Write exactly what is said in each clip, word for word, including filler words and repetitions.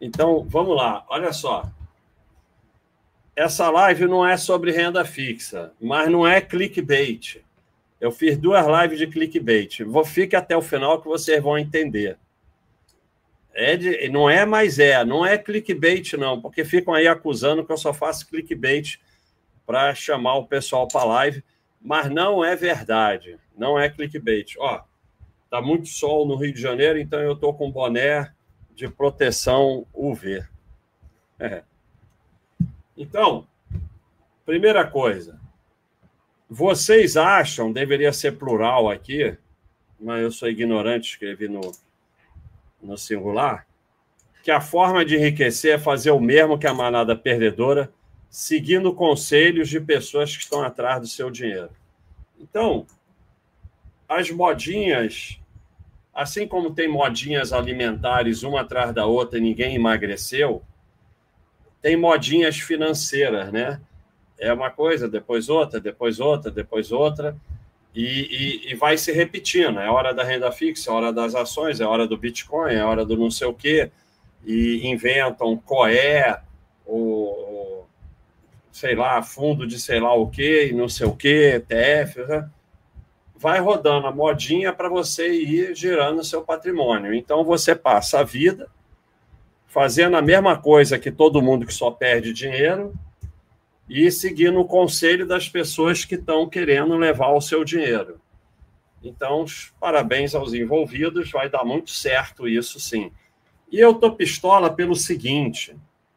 Então, vamos lá. Olha só. Essa live não é sobre renda fixa, mas não é clickbait. Eu fiz duas lives de clickbait. Vou fique até o final que vocês vão entender. É de, não é, mas é. Não é clickbait, não, porque ficam aí acusando que eu só faço clickbait para chamar o pessoal para a live, mas não é verdade. Não é clickbait. Ó, tá muito sol no Rio de Janeiro, então eu estou com boné de proteção U V. É. Então, primeira coisa, vocês acham, deveria ser plural aqui, mas eu sou ignorante, escrevi no, no singular, que a forma de enriquecer é fazer o mesmo que a manada perdedora, seguindo conselhos de pessoas que estão atrás do seu dinheiro. Então, as modinhas, assim como tem modinhas alimentares uma atrás da outra e ninguém emagreceu, tem modinhas financeiras, né? É uma coisa, depois outra, depois outra, depois outra, e, e, e vai se repetindo. É hora da renda fixa, é hora das ações, é hora do Bitcoin, é hora do não sei o quê, e inventam C O E, ou, sei lá, fundo de sei lá o quê, e não sei o quê, E T F, né? Vai rodando a modinha para você ir girando o seu patrimônio. Então, você passa a vida fazendo a mesma coisa que todo mundo que só perde dinheiro e seguindo o conselho das pessoas que estão querendo levar o seu dinheiro. Então, parabéns aos envolvidos, vai dar muito certo isso, sim. E eu tô pistola pelo seguinte: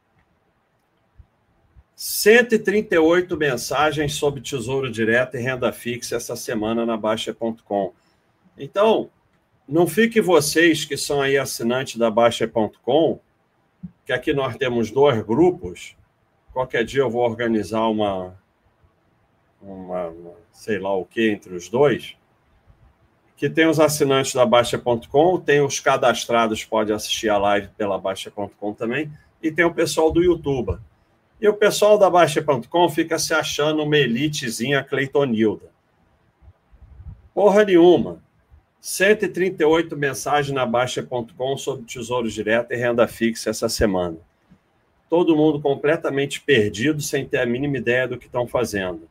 cento e trinta e oito mensagens sobre Tesouro Direto e renda fixa essa semana na Baixa ponto com. Então, não fique vocês que são aí assinantes da Baixa ponto com, que aqui nós temos dois grupos. Qualquer dia eu vou organizar uma, uma, uma sei lá o que entre os dois, que tem os assinantes da Baixa ponto com, tem os cadastrados, pode assistir a live pela Baixa ponto com também, e tem o pessoal do YouTube. E o pessoal da Baixa ponto com fica se achando uma elitezinha Cleitonilda. Porra nenhuma. cento e trinta e oito mensagens na Baixa ponto com sobre Tesouro Direto e renda fixa essa semana. Todo mundo completamente perdido, sem ter a mínima ideia do que estão fazendo.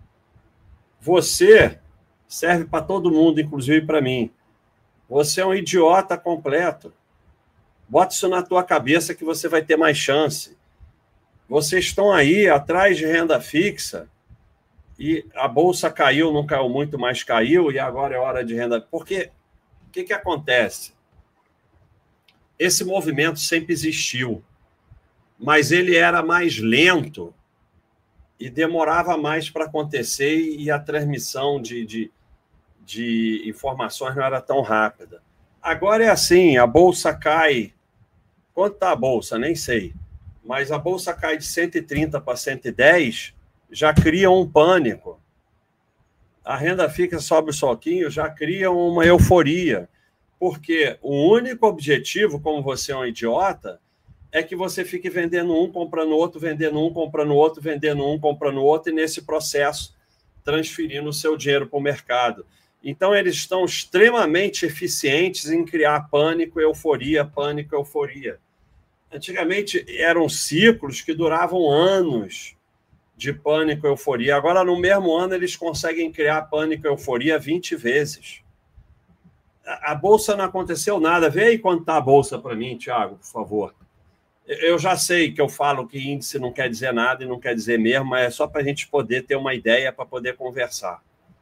Você serve para todo mundo, inclusive para mim. Você é um idiota completo. Bota isso na tua cabeça que você vai ter mais chance. Vocês estão aí atrás de renda fixa e a bolsa caiu, não caiu muito, mas caiu, e agora é hora de renda. Porque o que, que acontece? Esse movimento sempre existiu, mas ele era mais lento e demorava mais para acontecer, e a transmissão de, de, de informações não era tão rápida. Agora é assim, a bolsa cai. Quanto está a bolsa? Nem sei. Mas a bolsa cai de cento e trinta para cento e dez, já cria um pânico. A renda fixa sobe o soquinho, já cria uma euforia. Porque o único objetivo, como você é um idiota, é que você fique vendendo um, comprando outro, vendendo um, comprando outro, vendendo um, comprando outro, e nesse processo transferindo o seu dinheiro para o mercado. Então, eles estão extremamente eficientes em criar pânico, euforia, pânico, euforia. Antigamente, eram ciclos que duravam anos de pânico, euforia. Agora, no mesmo ano, eles conseguem criar pânico, euforia vinte vezes. A Bolsa não aconteceu nada. Vê aí quanto está a Bolsa para mim, Thiago, por favor. Eu já sei que eu falo que índice não quer dizer nada e não quer dizer mesmo, mas é só para a gente poder ter uma ideia, para poder conversar.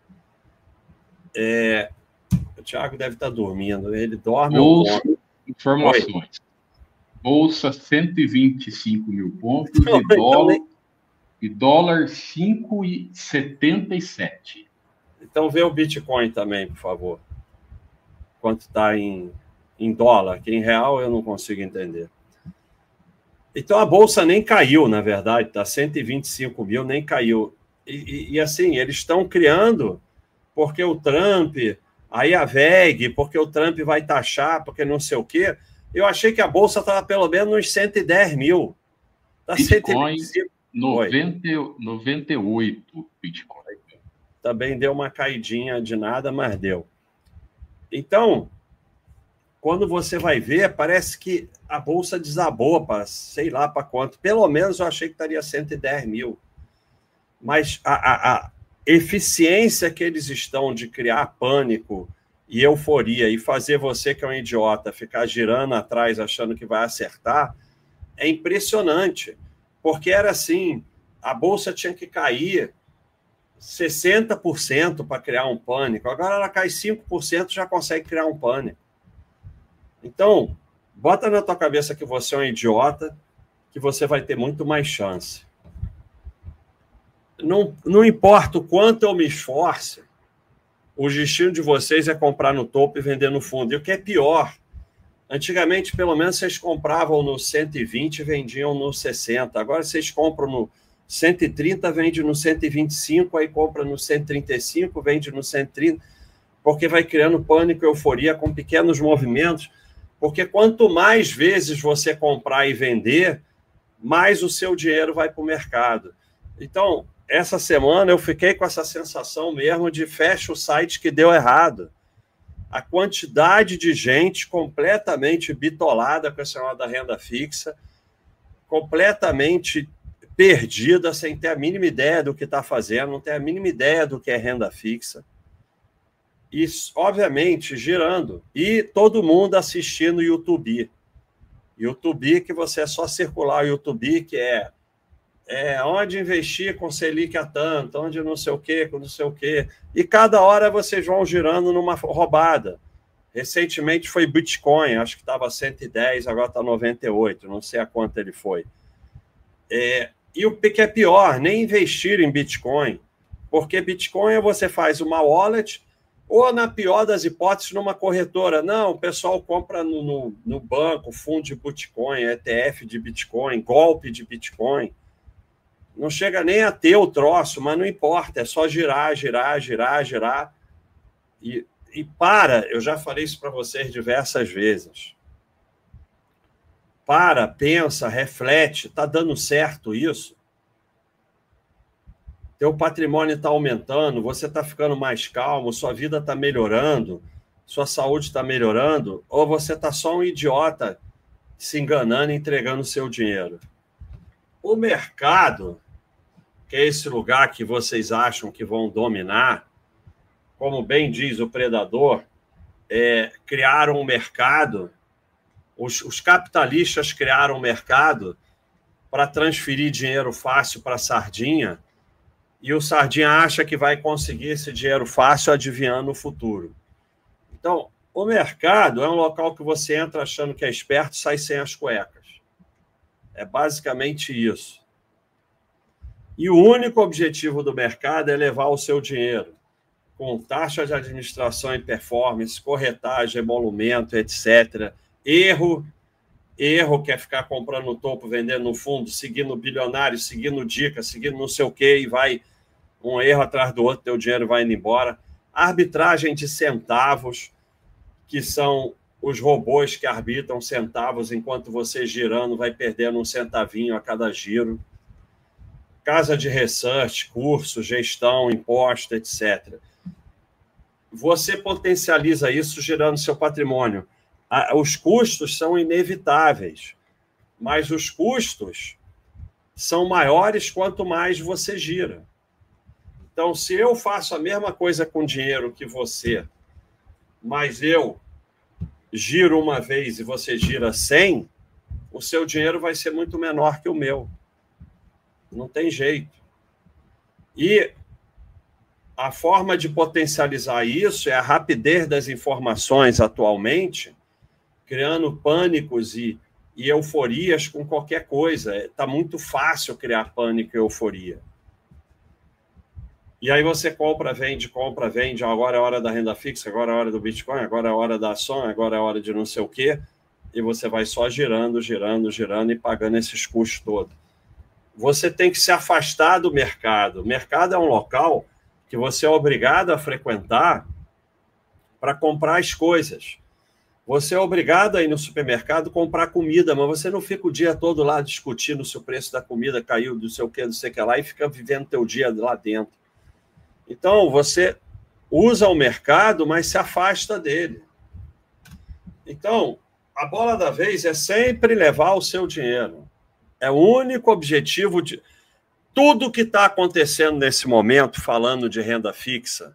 É... O Thiago deve estar dormindo. Ele dorme Bolsa, ou dorme? informações. Oi. Bolsa, cento e vinte e cinco mil pontos, não, e, então dólar, nem... e dólar cinco vírgula setenta e sete. Então vê o Bitcoin também, por favor. Quanto está em, em dólar, que em real eu não consigo entender. Então a Bolsa nem caiu, na verdade, está cento e vinte e cinco mil, nem caiu. E, e, e assim, eles estão criando, porque o Trump, aí a V E G, porque o Trump vai taxar, porque não sei o quê. Eu achei que a Bolsa estava pelo menos nos cento e dez mil. Tá Bitcoin, cento e vinte e cinco. noventa, noventa e oito Bitcoin. Também deu uma caidinha de nada, mas deu. Então, quando você vai ver, parece que a bolsa desabou para sei lá para quanto. Pelo menos eu achei que estaria cento e dez mil. Mas a, a, a eficiência que eles estão de criar pânico e euforia e fazer você, que é um idiota, ficar girando atrás achando que vai acertar, é impressionante. Porque era assim, a bolsa tinha que cair sessenta por cento para criar um pânico. Agora ela cai cinco por cento e já consegue criar um pânico. Então, bota na tua cabeça que você é um idiota, que você vai ter muito mais chance. Não, não importa o quanto eu me esforce, o destino de vocês é comprar no topo e vender no fundo. E o que é pior, antigamente, pelo menos, vocês compravam no cento e vinte e vendiam no sessenta. Agora vocês compram no cento e trinta, vende no cento e vinte e cinco, aí compra no cento e trinta e cinco, vende no cento e trinta, porque vai criando pânico e euforia com pequenos movimentos, porque quanto mais vezes você comprar e vender, mais o seu dinheiro vai para o mercado. Então, essa semana eu fiquei com essa sensação mesmo de fecha o site que deu errado. A quantidade de gente completamente bitolada com esse negócio da renda fixa, completamente perdida, sem ter a mínima ideia do que está fazendo, não tem a mínima ideia do que é renda fixa. E, obviamente, girando. E todo mundo assistindo o YouTube. YouTube, que você é só circular o YouTube, que é, é onde investir com Selic a tanto, onde não sei o quê, com não sei o quê. E cada hora vocês vão girando numa roubada. Recentemente foi Bitcoin, acho que estava cento e dez, agora está noventa e oito, não sei a quanto ele foi. É, e o que é pior, nem investir em Bitcoin, porque Bitcoin você faz uma wallet, ou, na pior das hipóteses, numa corretora. Não, o pessoal compra no, no, no banco, fundo de Bitcoin, E T F de Bitcoin, golpe de Bitcoin. Não chega nem a ter o troço, mas não importa, é só girar, girar, girar, girar. E, e para, eu já falei isso para vocês diversas vezes. Para, pensa, reflete, está dando certo isso? Teu patrimônio está aumentando, você está ficando mais calmo, sua vida está melhorando, sua saúde está melhorando, ou você está só um idiota se enganando e entregando o seu dinheiro? O mercado, que é esse lugar que vocês acham que vão dominar, como bem diz o predador, é, criaram um mercado, os, os capitalistas criaram um mercado para transferir dinheiro fácil para a sardinha, e o sardinha acha que vai conseguir esse dinheiro fácil adivinhando o futuro. Então, o mercado é um local que você entra achando que é esperto e sai sem as cuecas. É basicamente isso. E o único objetivo do mercado é levar o seu dinheiro, com taxa de administração e performance, corretagem, emolumento, etcétera. Erro, erro que é ficar comprando no topo, vendendo no fundo, seguindo o bilionário, seguindo dica, seguindo não sei o quê, e vai um erro atrás do outro, teu dinheiro vai indo embora. Arbitragem de centavos, que são os robôs que arbitram centavos enquanto você girando vai perdendo um centavinho a cada giro. Casa de research, curso, gestão, imposto, etcétera. Você potencializa isso girando seu patrimônio. Os custos são inevitáveis, mas os custos são maiores quanto mais você gira. Então, se eu faço a mesma coisa com dinheiro que você, mas eu giro uma vez e você gira cem, o seu dinheiro vai ser muito menor que o meu. Não tem jeito. E a forma de potencializar isso é a rapidez das informações atualmente, criando pânicos e, e euforias com qualquer coisa. Está muito fácil criar pânico e euforia. E aí você compra, vende, compra, vende. Agora é a hora da renda fixa, agora é a hora do Bitcoin, agora é a hora da ação, agora é a hora de não sei o quê. E você vai só girando, girando, girando e pagando esses custos todos. Você tem que se afastar do mercado. O mercado é um local que você é obrigado a frequentar para comprar as coisas. Você é obrigado a ir no supermercado comprar comida, mas você não fica o dia todo lá discutindo se o preço da comida caiu, não sei o que, não sei o que lá, e fica vivendo teu dia lá dentro. Então, você usa o mercado, mas se afasta dele. Então, a bola da vez é sempre levar o seu dinheiro. É o único objetivo de... Tudo que está acontecendo nesse momento, falando de renda fixa,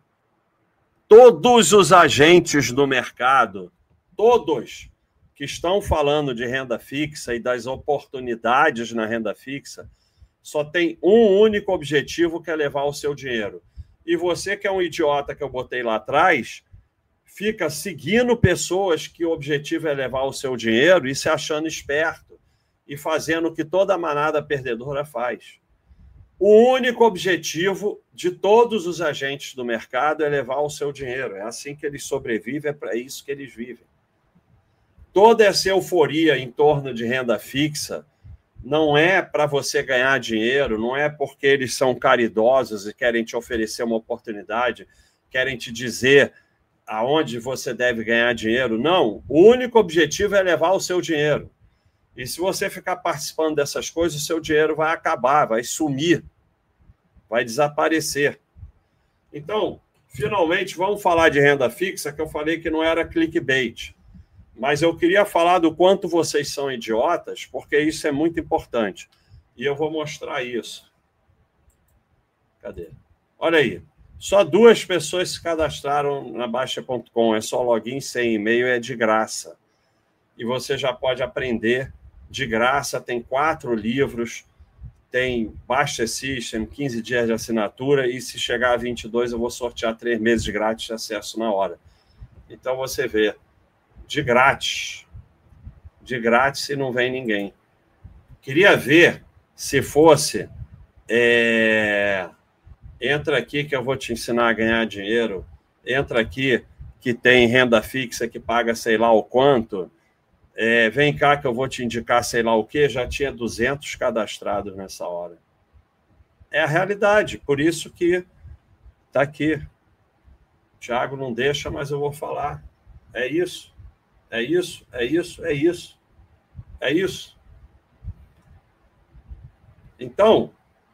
todos os agentes do mercado, todos que estão falando de renda fixa e das oportunidades na renda fixa, só tem um único objetivo, que é levar o seu dinheiro. E você, que é um idiota que eu botei lá atrás, fica seguindo pessoas que o objetivo é levar o seu dinheiro e se achando esperto e fazendo o que toda manada perdedora faz. O único objetivo de todos os agentes do mercado é levar o seu dinheiro. É assim que eles sobrevivem, é para isso que eles vivem. Toda essa euforia em torno de renda fixa não é para você ganhar dinheiro, não é porque eles são caridosos e querem te oferecer uma oportunidade, querem te dizer aonde você deve ganhar dinheiro. Não, o único objetivo é levar o seu dinheiro. E se você ficar participando dessas coisas, o seu dinheiro vai acabar, vai sumir, vai desaparecer. Então, finalmente, vamos falar de renda fixa, que eu falei que não era clickbait. Mas eu queria falar do quanto vocês são idiotas, porque isso é muito importante. E eu vou mostrar isso. Cadê? Olha aí. Só duas pessoas se cadastraram na Baixa ponto com. É só login, sem e-mail, é de graça. E você já pode aprender de graça. Tem quatro livros, tem Baixa System, quinze dias de assinatura, e se chegar a vinte e dois, eu vou sortear três meses de grátis de acesso na hora. Então você vê, de grátis. De grátis e não vem ninguém. Queria ver se fosse... É... Entra aqui que eu vou te ensinar a ganhar dinheiro. Entra aqui que tem renda fixa que paga sei lá o quanto. É, vem cá que eu vou te indicar sei lá o quê. Já tinha duzentos cadastrados nessa hora. É a realidade. Por isso que está aqui. O Thiago não deixa, mas eu vou falar. É isso. É isso. É isso. É isso. É isso. Então...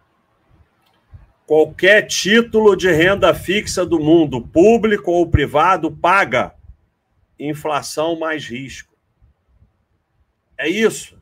Qualquer título de renda fixa do mundo, público ou privado, paga inflação mais risco. É isso.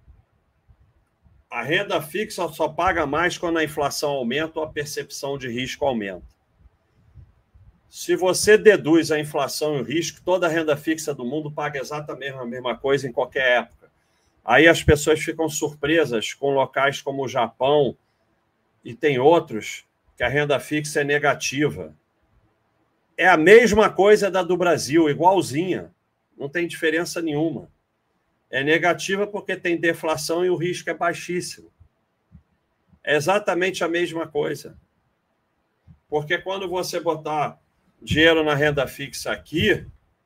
A renda fixa só paga mais quando a inflação aumenta ou a percepção de risco aumenta. Se você deduz a inflação e o risco, toda a renda fixa do mundo paga exatamente a mesma coisa em qualquer época. Aí as pessoas ficam surpresas com locais como o Japão, e tem outros que a renda fixa é negativa. É a mesma coisa da do Brasil, igualzinha. Não tem diferença nenhuma. É negativa porque tem deflação e o risco é baixíssimo. É exatamente a mesma coisa. Porque quando você botar dinheiro na renda fixa aqui,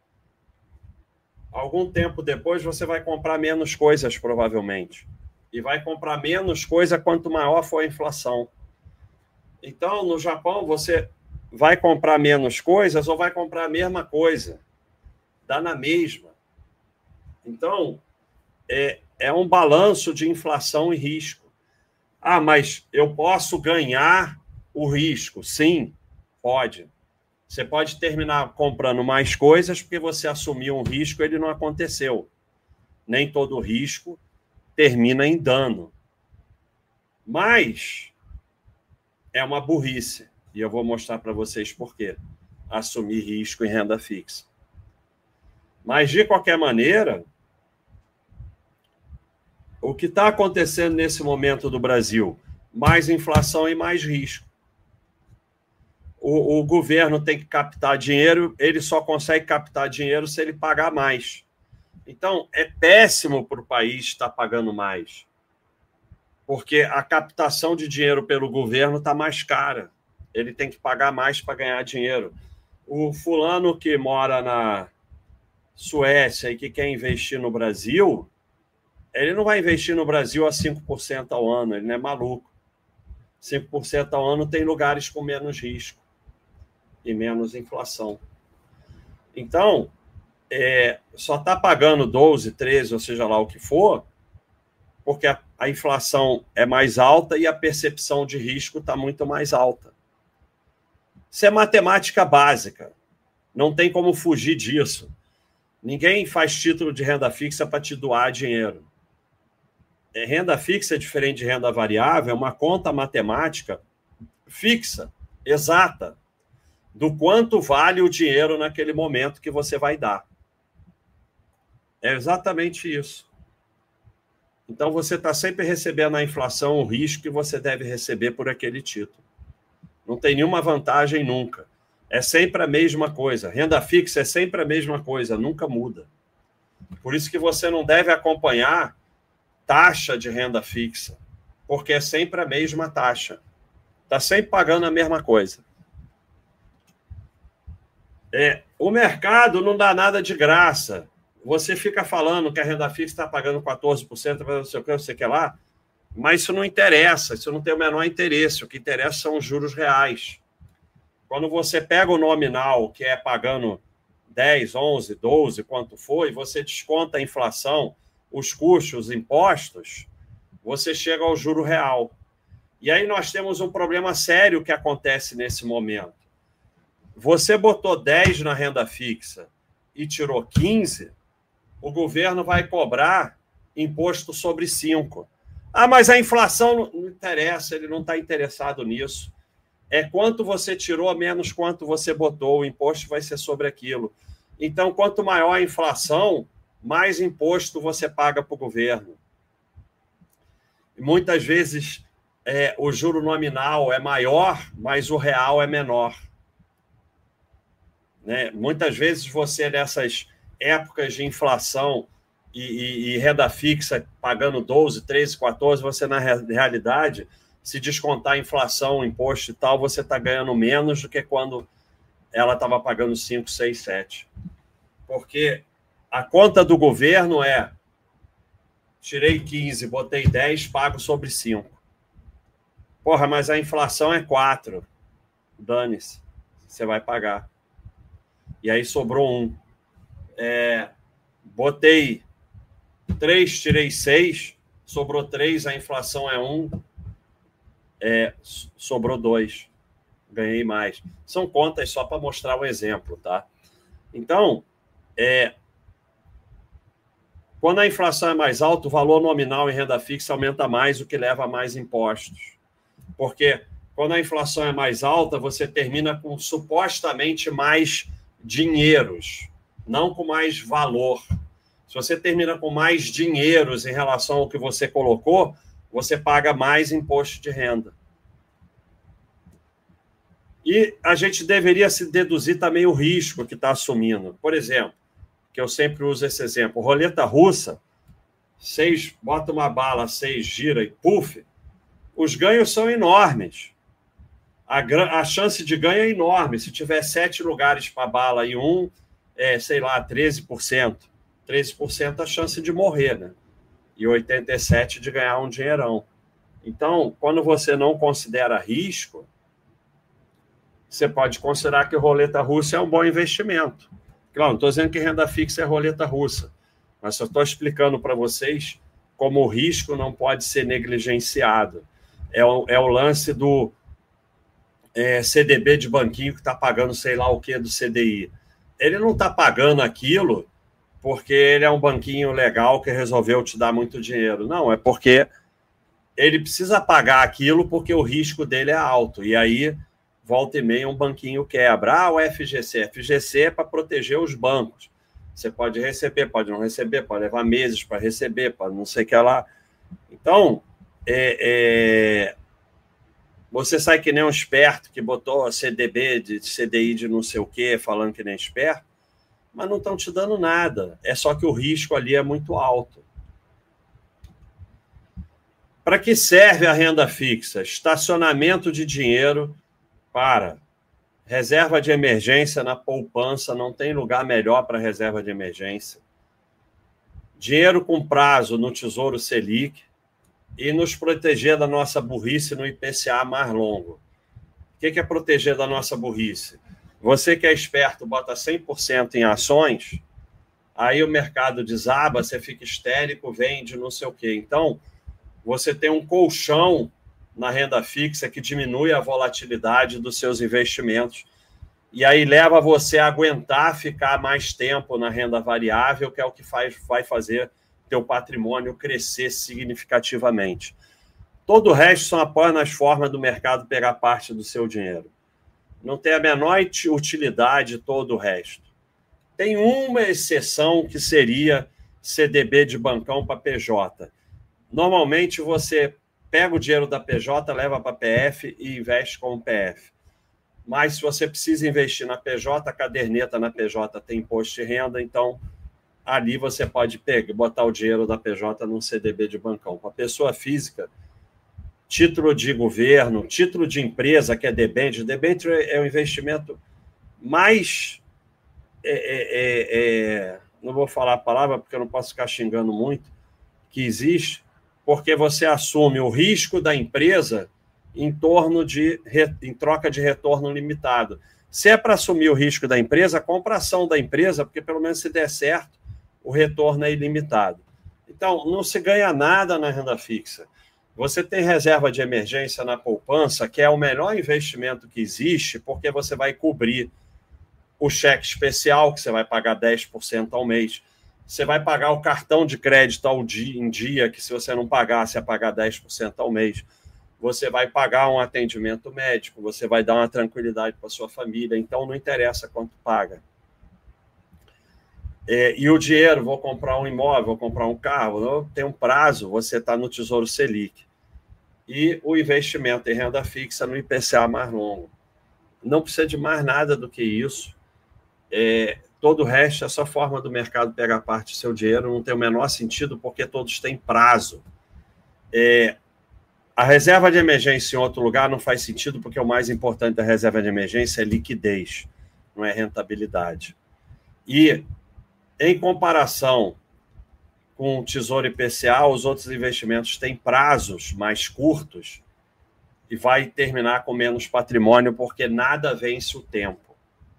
algum tempo depois você vai comprar menos coisas, provavelmente. E vai comprar menos coisa quanto maior for a inflação. Então, no Japão, você vai comprar menos coisas ou vai comprar a mesma coisa. Dá na mesma. Então, é, é um balanço de inflação e risco. Ah, mas eu posso ganhar o risco? Sim, pode. Você pode terminar comprando mais coisas porque você assumiu um risco e ele não aconteceu. Nem todo risco termina em dano. Mas é uma burrice. E eu vou mostrar para vocês por quê. Assumir risco em renda fixa. Mas, de qualquer maneira, o que está acontecendo nesse momento do Brasil? Mais inflação e mais risco. O, o governo tem que captar dinheiro, ele só consegue captar dinheiro se ele pagar mais. Então, é péssimo para o país estar pagando mais. Porque a captação de dinheiro pelo governo está mais cara. Ele tem que pagar mais para ganhar dinheiro. O fulano que mora na Suécia e que quer investir no Brasil, ele não vai investir no Brasil a cinco por cento ao ano, ele não é maluco. cinco por cento ao ano tem lugares com menos risco e menos inflação. Então, é, só está pagando doze, treze, ou seja lá o que for, porque a, a inflação é mais alta e a percepção de risco está muito mais alta. Isso é matemática básica. Não tem como fugir disso. Ninguém faz título de renda fixa para te doar dinheiro. É, renda fixa, diferente de renda variável, é uma conta matemática fixa, exata, do quanto vale o dinheiro naquele momento que você vai dar. É exatamente isso. Então, você está sempre recebendo a inflação, o risco que você deve receber por aquele título. Não tem nenhuma vantagem nunca. É sempre a mesma coisa. Renda fixa é sempre a mesma coisa, nunca muda. Por isso que você não deve acompanhar taxa de renda fixa, porque é sempre a mesma taxa. Está sempre pagando a mesma coisa. É, o mercado não dá nada de graça. Você fica falando que a renda fixa está pagando quatorze por cento, não sei o que, não sei o que lá, mas isso não interessa, isso não tem o menor interesse. O que interessa são os juros reais. Quando você pega o nominal, que é pagando dez, onze, doze, quanto for, e você desconta a inflação, os custos, os impostos, você chega ao juro real. E aí nós temos um problema sério que acontece nesse momento. Você botou dez na renda fixa e tirou quinze, o governo vai cobrar imposto sobre cinco. Ah, mas a inflação não interessa, ele não está interessado nisso. É quanto você tirou menos quanto você botou, o imposto vai ser sobre aquilo. Então, quanto maior a inflação, mais imposto você paga para o governo. E muitas vezes é, o juro nominal é maior, mas o real é menor. Né? Muitas vezes você, nessas épocas de inflação e, e, e renda fixa, pagando doze, treze, quatorze, você, na realidade, se descontar a inflação, o imposto e tal, você está ganhando menos do que quando ela estava pagando cinco, seis, sete. Porque a conta do governo é tirei quinze, botei dez, pago sobre cinco. Porra, mas a inflação é quatro. Dane-se. Você vai pagar. E aí sobrou um. É, botei três, tirei seis, sobrou três, a inflação é um, é, sobrou dois. Ganhei mais. São contas só para mostrar um exemplo, tá? Então, é, quando a inflação é mais alta, o valor nominal em renda fixa aumenta mais, o que leva a mais impostos. Porque quando a inflação é mais alta, você termina com supostamente mais dinheiros, não com mais valor. Se você termina com mais dinheiros em relação ao que você colocou, você paga mais imposto de renda. E a gente deveria se deduzir também o risco que está assumindo. Por exemplo, que eu sempre uso esse exemplo, roleta russa, seis, bota uma bala, seis, gira e puf, os ganhos são enormes. A, a chance de ganho é enorme. Se tiver sete lugares para bala e um, é, sei lá, treze por cento. treze por cento a chance de morrer, né? E oitenta e sete por cento de ganhar um dinheirão. Então, quando você não considera risco, você pode considerar que roleta russa é um bom investimento. Claro, não estou dizendo que renda fixa é roleta russa, mas só estou explicando para vocês como o risco não pode ser negligenciado. É o, é o lance do é, C D B de banquinho que está pagando sei lá o que do C D I. Ele não está pagando aquilo porque ele é um banquinho legal que resolveu te dar muito dinheiro. Não, é porque ele precisa pagar aquilo porque o risco dele é alto. E aí, volta e meia, um banquinho quebra. Ah, o F G C. F G C é para proteger os bancos. Você pode receber, pode não receber, pode levar meses para receber, pode não sei o que lá. Então, é, é... você sai que nem um esperto que botou C D B de C D I de não sei o quê, falando que nem esperto, mas não estão te dando nada. É só que o risco ali é muito alto. Para que serve a renda fixa? Estacionamento de dinheiro para reserva de emergência na poupança, não tem lugar melhor para reserva de emergência. Dinheiro com prazo no Tesouro Selic e nos proteger da nossa burrice no I P C A mais longo. O que é proteger da nossa burrice? Você que é esperto bota cem por cento em ações, aí o mercado desaba, você fica histérico, vende, não sei o quê. Então, você tem um colchão na renda fixa que diminui a volatilidade dos seus investimentos e aí leva você a aguentar ficar mais tempo na renda variável, que é o que faz, vai fazer teu patrimônio crescer significativamente. Todo o resto são apenas formas do mercado pegar parte do seu dinheiro. Não tem a menor utilidade todo o resto. Tem uma exceção que seria C D B de bancão para P J. Normalmente você pega o dinheiro da P J, leva para P F e investe com o P F. Mas se você precisa investir na P J, a caderneta na P J tem imposto de renda, então ali você pode pegar, botar o dinheiro da P J num C D B de bancão. Para a pessoa física, título de governo, título de empresa, que é debênture. Debênture é o investimento mais... É, é, é, não vou falar a palavra porque eu não posso ficar xingando muito, que existe, porque você assume o risco da empresa em torno de em troca de retorno limitado. Se é para assumir o risco da empresa, compra a ação da empresa, porque pelo menos se der certo, o retorno é ilimitado. Então, não se ganha nada na renda fixa. Você tem reserva de emergência na poupança, que é o melhor investimento que existe, porque você vai cobrir o cheque especial, que você vai pagar dez por cento ao mês. Você vai pagar o cartão de crédito ao dia, em dia, que se você não pagar, você vai pagar dez por cento ao mês. Você vai pagar um atendimento médico, você vai dar uma tranquilidade para a sua família. Então, não interessa quanto paga. É, e o dinheiro, vou comprar um imóvel, vou comprar um carro, não, tem um prazo, você está no Tesouro Selic. E o investimento em renda fixa no I P C A mais longo. Não precisa de mais nada do que isso. É, todo o resto, essa forma do mercado pegar parte do seu dinheiro não tem o menor sentido, porque todos têm prazo. É, a reserva de emergência em outro lugar não faz sentido, porque o mais importante da reserva de emergência é liquidez, não é rentabilidade. E, em comparação com o Tesouro I P C A, os outros investimentos têm prazos mais curtos e vai terminar com menos patrimônio, porque nada vence o tempo.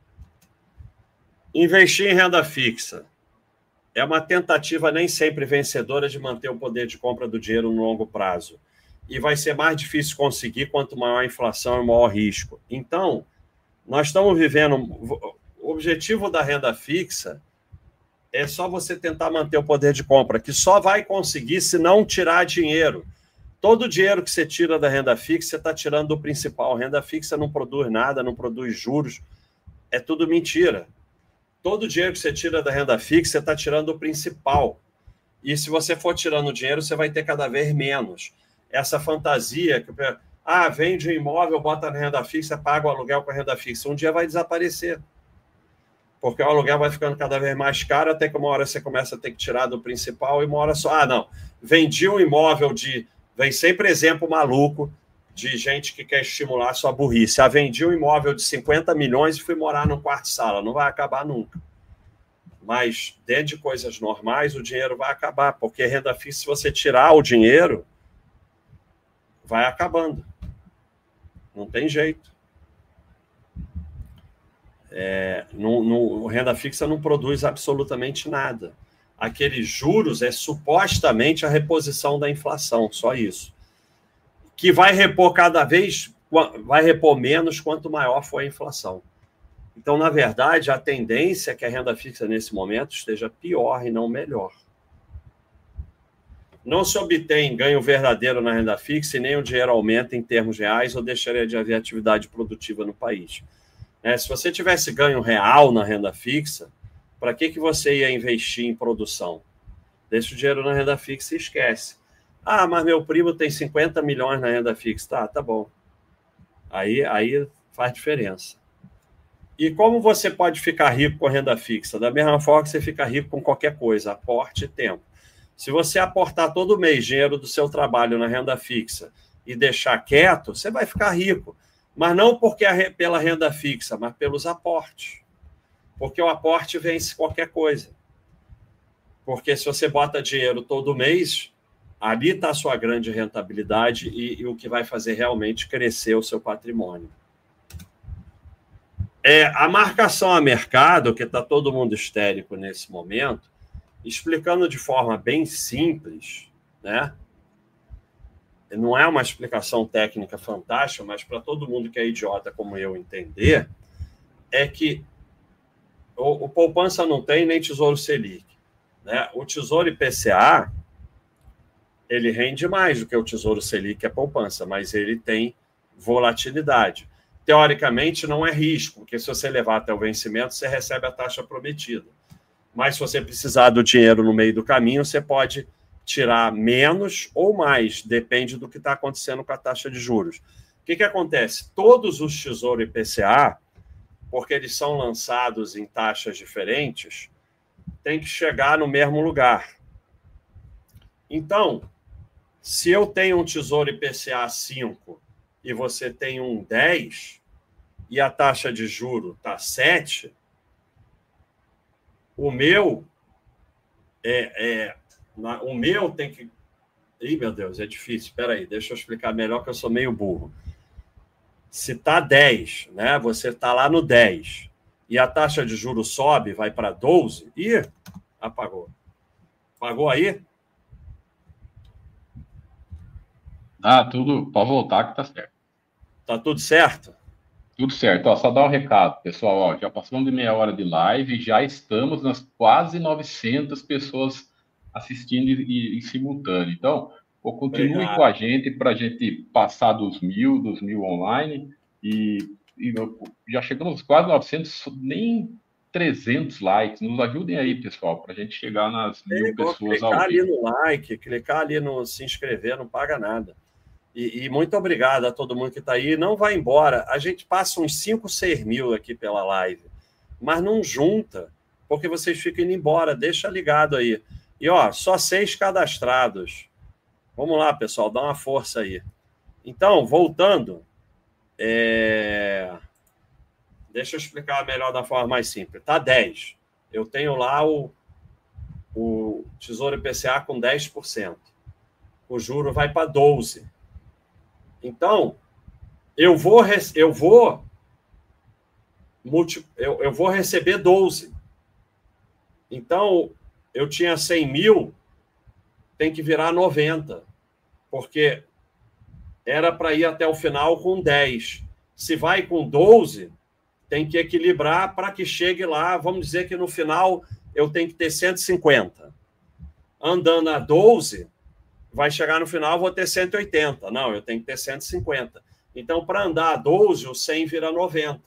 Investir em renda fixa é uma tentativa nem sempre vencedora de manter o poder de compra do dinheiro no longo prazo. E vai ser mais difícil conseguir quanto maior a inflação e maior risco. Então, nós estamos vivendo... O objetivo da renda fixa é só você tentar manter o poder de compra, que só vai conseguir se não tirar dinheiro. Todo o dinheiro que você tira da renda fixa, você está tirando do principal. A renda fixa não produz nada, não produz juros. É tudo mentira. Todo o dinheiro que você tira da renda fixa, você está tirando do principal. E se você for tirando dinheiro, você vai ter cada vez menos. Essa fantasia que... Ah, vende um imóvel, bota na renda fixa, paga o aluguel com a renda fixa. Um dia vai desaparecer. Porque o aluguel vai ficando cada vez mais caro, até que uma hora você começa a ter que tirar do principal e uma hora só... Ah, não. Vendi um imóvel de... Vem sempre exemplo maluco de gente que quer estimular a sua burrice. Ah, vendi um imóvel de cinquenta milhões e fui morar num quarto-sala. Não vai acabar nunca. Mas, dentro de coisas normais, o dinheiro vai acabar. Porque renda fixa, se você tirar o dinheiro, vai acabando. Não tem jeito. É, não, não, renda fixa não produz absolutamente nada. Aqueles juros é supostamente a reposição da inflação, só isso. Que vai repor cada vez, vai repor menos quanto maior for a inflação. Então, na verdade, a tendência é que a renda fixa, nesse momento, esteja pior e não melhor. Não se obtém ganho verdadeiro na renda fixa e nem o dinheiro aumenta em termos reais ou deixaria de haver atividade produtiva no país. É, se você tivesse ganho real na renda fixa, para que, que você ia investir em produção? Deixa o dinheiro na renda fixa e esquece. Ah, mas meu primo tem cinquenta milhões na renda fixa. Tá, tá bom. Aí, aí faz diferença. E como você pode ficar rico com a renda fixa? Da mesma forma que você fica rico com qualquer coisa, aporte e tempo. Se você aportar todo mês dinheiro do seu trabalho na renda fixa e deixar quieto, você vai ficar rico. Mas não porque a, pela renda fixa, mas pelos aportes. Porque o aporte vence qualquer coisa. Porque se você bota dinheiro todo mês, ali está a sua grande rentabilidade e, e o que vai fazer realmente crescer o seu patrimônio. É, a marcação a mercado, que está todo mundo histérico nesse momento, explicando de forma bem simples, né? Não é uma explicação técnica fantástica, mas para todo mundo que é idiota como eu entender, é que o, o poupança não tem nem Tesouro Selic, né? O Tesouro I P C A, ele rende mais do que o Tesouro Selic, é poupança, mas ele tem volatilidade. Teoricamente, não é risco, porque se você levar até o vencimento, você recebe a taxa prometida. Mas se você precisar do dinheiro no meio do caminho, você pode tirar menos ou mais, depende do que está acontecendo com a taxa de juros. O que, que acontece? Todos os Tesouro I P C A, porque eles são lançados em taxas diferentes, tem que chegar no mesmo lugar. Então, se eu tenho um Tesouro I P C A cinco e você tem um dez, e a taxa de juro está sete, o meu, é, é, o meu tem que... Ih, meu Deus, é difícil. Espera aí, deixa eu explicar melhor, que eu sou meio burro. Se está dez, né, você está lá no dez, e a taxa de juros sobe, vai para doze, ih, apagou. Apagou aí? Ah, tudo. Pode voltar que tá certo. Tá tudo certo? Tudo certo. Ó, só dar um recado, pessoal. Ó, já passamos de meia hora de live, já estamos nas quase novecentas pessoas assistindo em simultâneo. Então, ó, continue Obrigado. com a gente para a gente passar dos mil, dos mil online. E, e já chegamos quase novecentos, nem trezentos likes. Nos ajudem aí, pessoal, para a gente chegar nas mil É, pessoas clicar ao ali vivo. no like, clicar ali no se inscrever, não paga nada. E, e muito obrigado a todo mundo que está aí. Não vai embora. A gente passa uns cinco, seis mil aqui pela live, mas não junta, porque vocês ficam indo embora. Deixa ligado aí. E, ó, só seis cadastrados. Vamos lá, pessoal, dá uma força aí. Então, voltando, é... deixa eu explicar melhor da forma mais simples. Tá dez. Eu tenho lá o, o Tesouro I P C A com dez por cento. O juro vai para doze por cento. Então, eu vou, eu vou, multi, eu, eu vou receber doze. Então, eu tinha cem mil, tem que virar noventa, porque era para ir até o final com dez. Se vai com doze, tem que equilibrar para que chegue lá, vamos dizer que no final eu tenho que ter cento e cinquenta. Andando a doze... vai chegar no final, vou ter cento e oitenta. Não, eu tenho que ter cento e cinquenta. Então, para andar a doze, o cem vira noventa.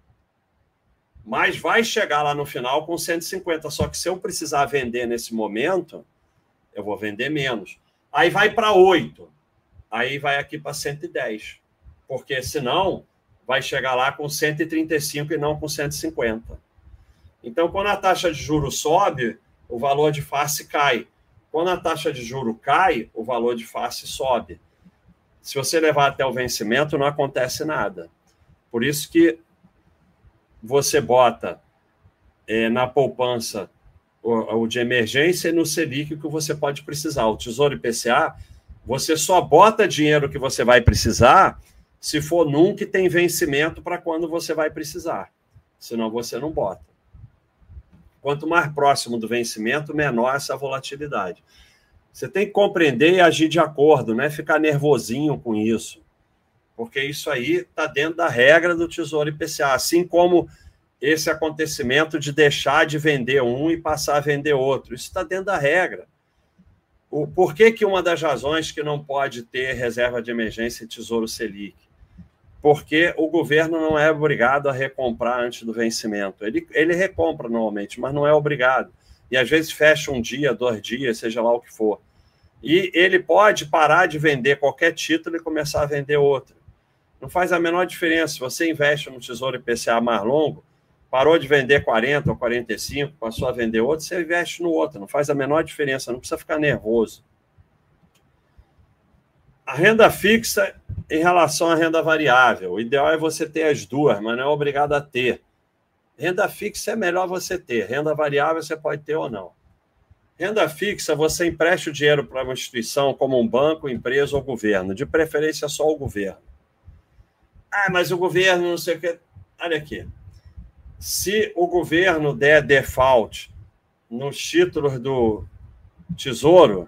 Mas vai chegar lá no final com cento e cinquenta. Só que se eu precisar vender nesse momento, eu vou vender menos. Aí vai para oito. Aí vai aqui para cento e dez. Porque senão vai chegar lá com cento e trinta e cinco e não com cento e cinquenta. Então, quando a taxa de juros sobe, o valor de face cai. Quando a taxa de juro cai, o valor de face sobe. Se você levar até o vencimento, não acontece nada. Por isso que você bota é, na poupança o, o de emergência e no Selic que você pode precisar. O Tesouro I P C A, você só bota dinheiro que você vai precisar se for num que tem vencimento para quando você vai precisar. Senão você não bota. Quanto mais próximo do vencimento, menor essa volatilidade. Você tem que compreender e agir de acordo, não é ficar nervosinho com isso. Porque isso aí está dentro da regra do Tesouro I P C A. Assim como esse acontecimento de deixar de vender um e passar a vender outro. Isso está dentro da regra. O, por que, que uma das razões que não pode ter reserva de emergência e Tesouro Selic? Porque o governo não é obrigado a recomprar antes do vencimento. Ele, ele recompra normalmente, mas não é obrigado. E às vezes fecha um dia, dois dias, seja lá o que for. E ele pode parar de vender qualquer título e começar a vender outro. Não faz a menor diferença. Se você investe no Tesouro I P C A mais longo, parou de vender quarenta ou quarenta e cinco, passou a vender outro, você investe no outro. Não faz a menor diferença, não precisa ficar nervoso. A renda fixa em relação à renda variável. O ideal é você ter as duas, mas não é obrigado a ter. Renda fixa é melhor você ter. Renda variável você pode ter ou não. Renda fixa, você empresta o dinheiro para uma instituição como um banco, empresa ou governo. De preferência, só o governo. Ah, mas o governo não sei o quê. Olha aqui. Se o governo der default nos títulos do Tesouro,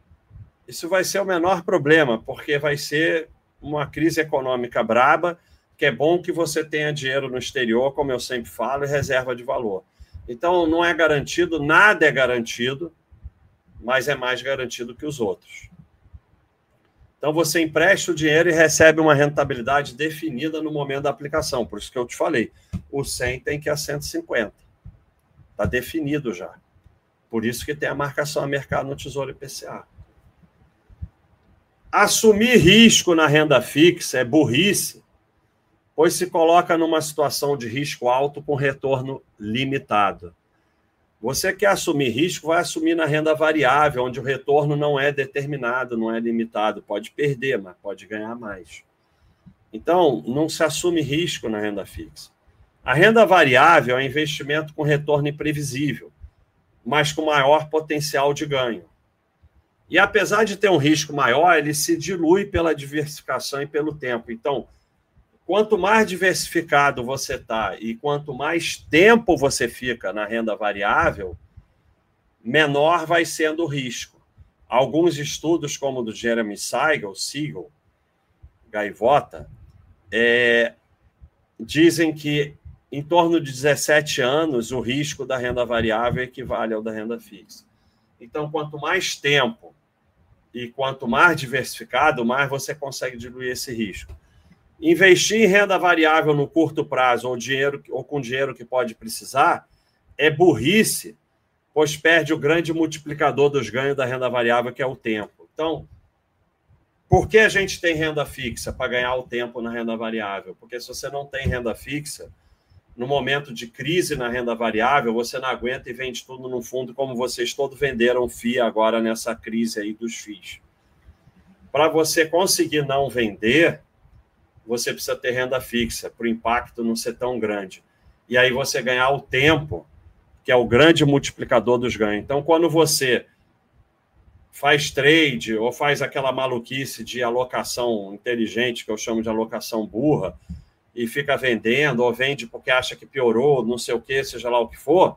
isso vai ser o menor problema, porque vai ser uma crise econômica braba porque é bom que você tenha dinheiro no exterior, como eu sempre falo, e reserva de valor. Então, não é garantido, nada é garantido, mas é mais garantido que os outros. Então, você empresta o dinheiro e recebe uma rentabilidade definida no momento da aplicação. Por isso que eu te falei, o cem tem que ir a cento e cinquenta. Está definido já. Por isso que tem a marcação a mercado no Tesouro I P C A. Assumir risco na renda fixa é burrice, pois se coloca numa situação de risco alto com retorno limitado. Você quer assumir risco, vai assumir na renda variável, onde o retorno não é determinado, não é limitado. Pode perder, mas pode ganhar mais. Então, não se assume risco na renda fixa. A renda variável é um investimento com retorno imprevisível, mas com maior potencial de ganho. E apesar de ter um risco maior, ele se dilui pela diversificação e pelo tempo. Então, quanto mais diversificado você está e quanto mais tempo você fica na renda variável, menor vai sendo o risco. Alguns estudos, como o do Jeremy Siegel, Siegel Gaivota, é, dizem que em torno de dezessete anos, o risco da renda variável equivale ao da renda fixa. Então, quanto mais tempo e quanto mais diversificado, mais você consegue diluir esse risco. Investir em renda variável no curto prazo ou, dinheiro, ou com dinheiro que pode precisar é burrice, pois perde o grande multiplicador dos ganhos da renda variável, que é o tempo. Então, por que a gente tem renda fixa? Para ganhar o tempo na renda variável. Porque se você não tem renda fixa, no momento de crise na renda variável, você não aguenta e vende tudo no fundo, como vocês todos venderam F I A agora nessa crise aí dos F I Is. Para você conseguir não vender, você precisa ter renda fixa, para o impacto não ser tão grande. E aí você ganhar o tempo, que é o grande multiplicador dos ganhos. Então, quando você faz trade ou faz aquela maluquice de alocação inteligente, que eu chamo de alocação burra, e fica vendendo, ou vende porque acha que piorou, não sei o que, seja lá o que for,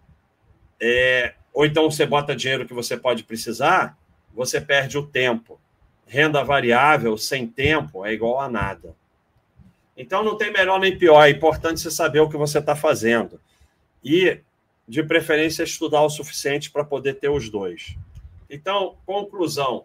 é, ou então você bota dinheiro que você pode precisar, você perde o tempo. Renda variável sem tempo é igual a nada. Então, não tem melhor nem pior. É importante você saber o que você está fazendo. E, de preferência, estudar o suficiente para poder ter os dois. Então, conclusão.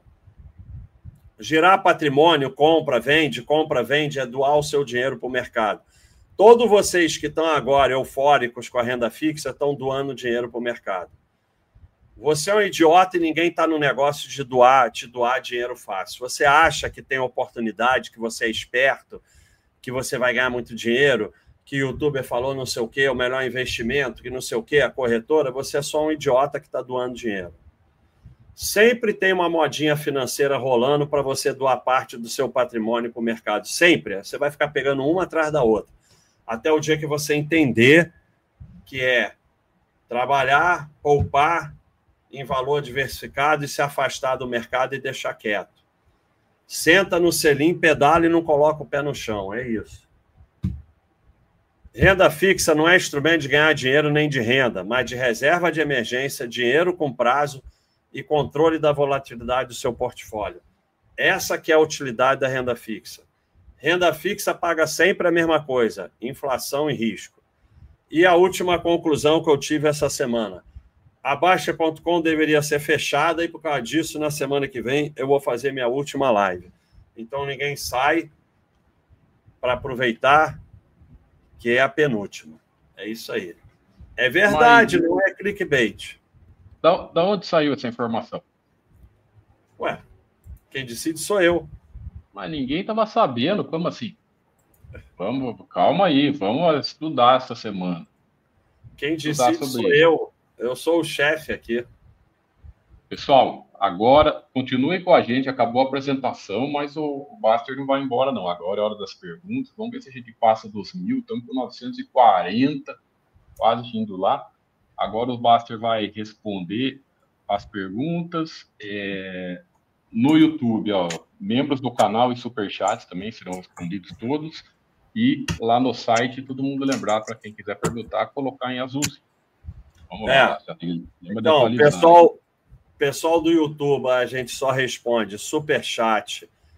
Girar patrimônio, compra, vende, compra, vende, é doar o seu dinheiro para o mercado. Todos vocês que estão agora eufóricos com a renda fixa estão doando dinheiro para o mercado. Você é um idiota e ninguém está no negócio de doar, te doar dinheiro fácil. Você acha que tem oportunidade, que você é esperto, que você vai ganhar muito dinheiro, que o youtuber falou não sei o quê, o melhor investimento, que não sei o quê, a corretora, você é só um idiota que está doando dinheiro. Sempre tem uma modinha financeira rolando para você doar parte do seu patrimônio para o mercado. Sempre. Você vai ficar pegando uma atrás da outra. Até o dia que você entender que é trabalhar, poupar em valor diversificado e se afastar do mercado e deixar quieto. Senta no selim, pedala e não coloca o pé no chão. É isso. Renda fixa não é instrumento de ganhar dinheiro nem de renda, mas de reserva de emergência, dinheiro com prazo e controle da volatilidade do seu portfólio. Essa que é a utilidade da renda fixa. Renda fixa paga sempre a mesma coisa, inflação e risco. E a última conclusão que eu tive essa semana. A Baixa ponto com deveria ser fechada e por causa disso, na semana que vem, eu vou fazer minha última live. Então, ninguém sai para aproveitar, que é a penúltima. É isso aí. É verdade, Mas... não é clickbait. Da, da onde saiu essa informação? Ué, quem decide sou eu. Mas ninguém estava sabendo, como assim? Vamos, calma aí, vamos estudar essa semana. Quem decide sou isso. eu. Eu sou o chefe aqui. Pessoal, agora continuem com a gente. Acabou a apresentação, mas o Baster não vai embora, não. Agora é hora das perguntas. Vamos ver se a gente passa dos mil. Estamos com novecentos e quarenta, quase indo lá. Agora o Baster vai responder as perguntas. É... No YouTube, ó, membros do canal e superchats também serão respondidos todos. E lá no site, todo mundo lembrar, para quem quiser perguntar, colocar em azulzinho. Vamos é. lá, já tem, então, pessoal, pessoal do YouTube, a gente só responde superchat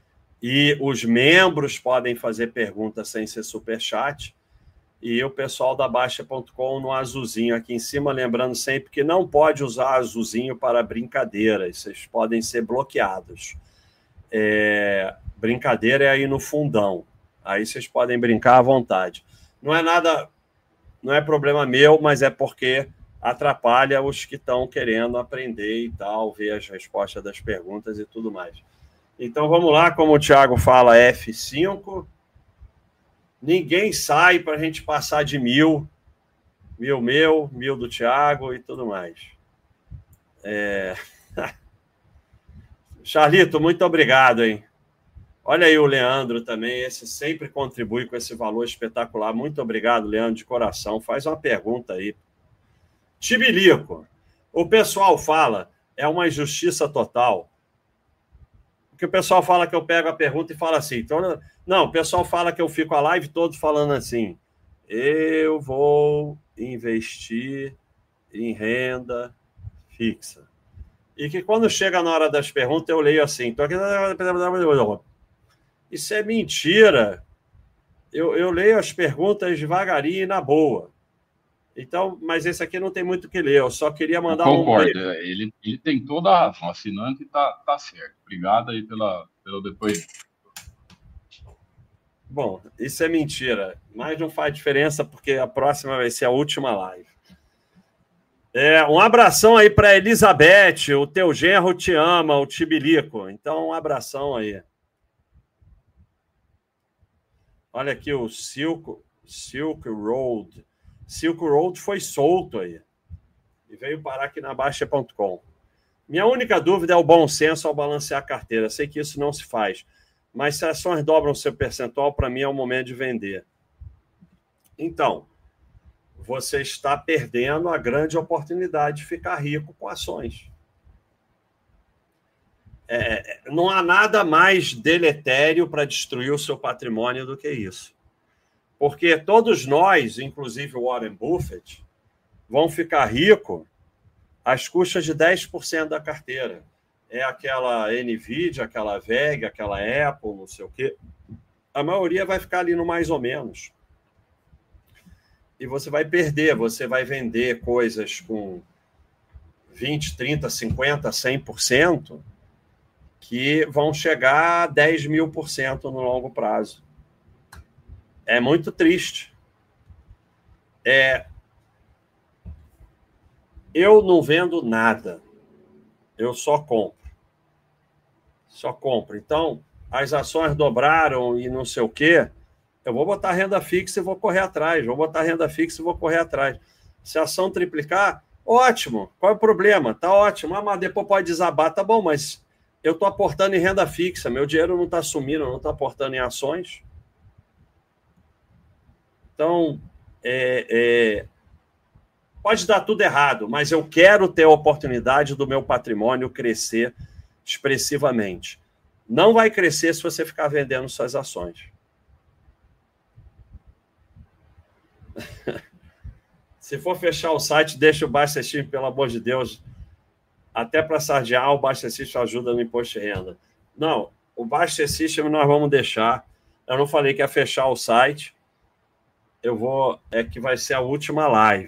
E os membros podem fazer perguntas sem ser superchat. E o pessoal da Baixa ponto com no azulzinho aqui em cima, lembrando sempre que não pode usar azulzinho para brincadeiras, vocês podem ser bloqueados. É, brincadeira é aí no fundão, aí vocês podem brincar à vontade. Não é nada, não é problema meu, mas é porque atrapalha os que estão querendo aprender e tal, ver as respostas das perguntas e tudo mais. Então vamos lá, como o Thiago fala, F cinco. Ninguém sai para a gente passar de mil. Mil meu, mil do Thiago e tudo mais. É... Charlito, muito obrigado, hein? Olha aí o Leandro também, esse sempre contribui com esse valor espetacular. Muito obrigado, Leandro, de coração. Faz uma pergunta aí. Tibilico, o pessoal fala, é uma injustiça total. Porque o pessoal fala que eu pego a pergunta e falo assim. Então, não, o pessoal fala que eu fico a live todo falando assim. Eu vou investir em renda fixa. E que quando chega na hora das perguntas, eu leio assim. Tô aqui... Isso é mentira. Eu, eu leio as perguntas devagarinho e na boa. Então, mas esse aqui não tem muito o que ler. Eu só queria mandar eu concordo, um... ele, ele tem toda a razão. Assinante está tá certo. Obrigado aí pela, pelo depoimento. Bom, isso é mentira. Mas não faz diferença, porque a próxima vai ser a última live. É, um abração aí para Elizabeth. O teu genro te ama, o Tibilico. Então, um abração aí. Olha aqui o Silk, Silk Road. Silk Road foi solto aí. E veio parar aqui na Baixa ponto com. Minha única dúvida é o bom senso ao balancear a carteira. Sei que isso não se faz. Mas se as ações dobram seu percentual, para mim é o momento de vender. Então, você está perdendo a grande oportunidade de ficar rico com ações. É, não há nada mais deletério para destruir o seu patrimônio do que isso. Porque todos nós, inclusive o Warren Buffett, vão ficar ricos às custas de dez por cento da carteira. É aquela Nvidia, aquela V E G, aquela Apple, não sei o quê. A maioria vai ficar ali no mais ou menos. E você vai perder, você vai vender coisas com vinte, trinta, cinquenta, cem por cento que vão chegar a dez mil por cento no longo prazo. É muito triste. É... Eu não vendo nada. Eu só compro. Só compro. Então, as ações dobraram e não sei o quê. Eu vou botar renda fixa e vou correr atrás. Vou botar renda fixa e vou correr atrás. Se a ação triplicar, ótimo. Qual é o problema? Tá ótimo. Ah, mas depois pode desabar. Tá bom, mas eu estou aportando em renda fixa. Meu dinheiro não está sumindo, não está aportando em ações. Então, é, é, pode dar tudo errado, mas eu quero ter a oportunidade do meu patrimônio crescer expressivamente. Não vai crescer se você ficar vendendo suas ações. Se for fechar o site, deixa o Baixa System, pelo amor de Deus. Até para sardear, o Baixa System ajuda no imposto de renda. Não, o Baixa System nós vamos deixar. Eu não falei que ia fechar o site. Eu vou... É que vai ser a última live.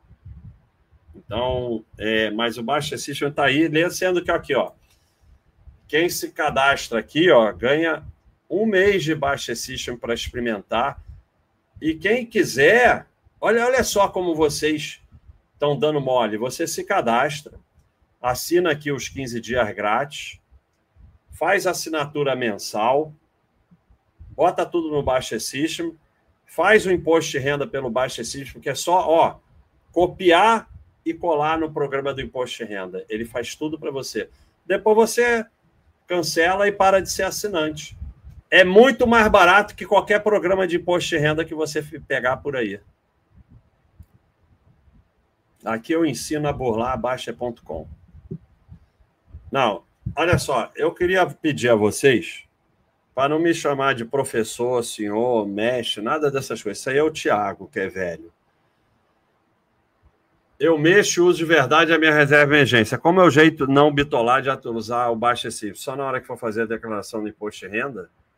Então, é, mas o Baixa System está aí, sendo que aqui, ó, quem se cadastra aqui, ó, ganha um mês de Baixa System para experimentar. E quem quiser, olha, olha só como vocês estão dando mole. Você se cadastra, assina aqui os quinze dias grátis, faz assinatura mensal, bota tudo no Baixa System, faz o imposto de renda pelo Baixa System, que é só, ó, copiar e colar no programa do imposto de renda. Ele faz tudo para você. Depois você cancela e para de ser assinante. É muito mais barato que qualquer programa de imposto de renda que você pegar por aí. Aqui eu ensino a burlar a Baixa ponto com. Não, olha só, eu queria pedir a vocês para não me chamar de professor, senhor, mestre, nada dessas coisas. Isso aí é o Thiago, que é velho. Eu mexo e uso de verdade a minha reserva de emergência. Como é o jeito não bitolar de usar o Baixa System? Só na hora que for fazer a declaração do imposto de renda,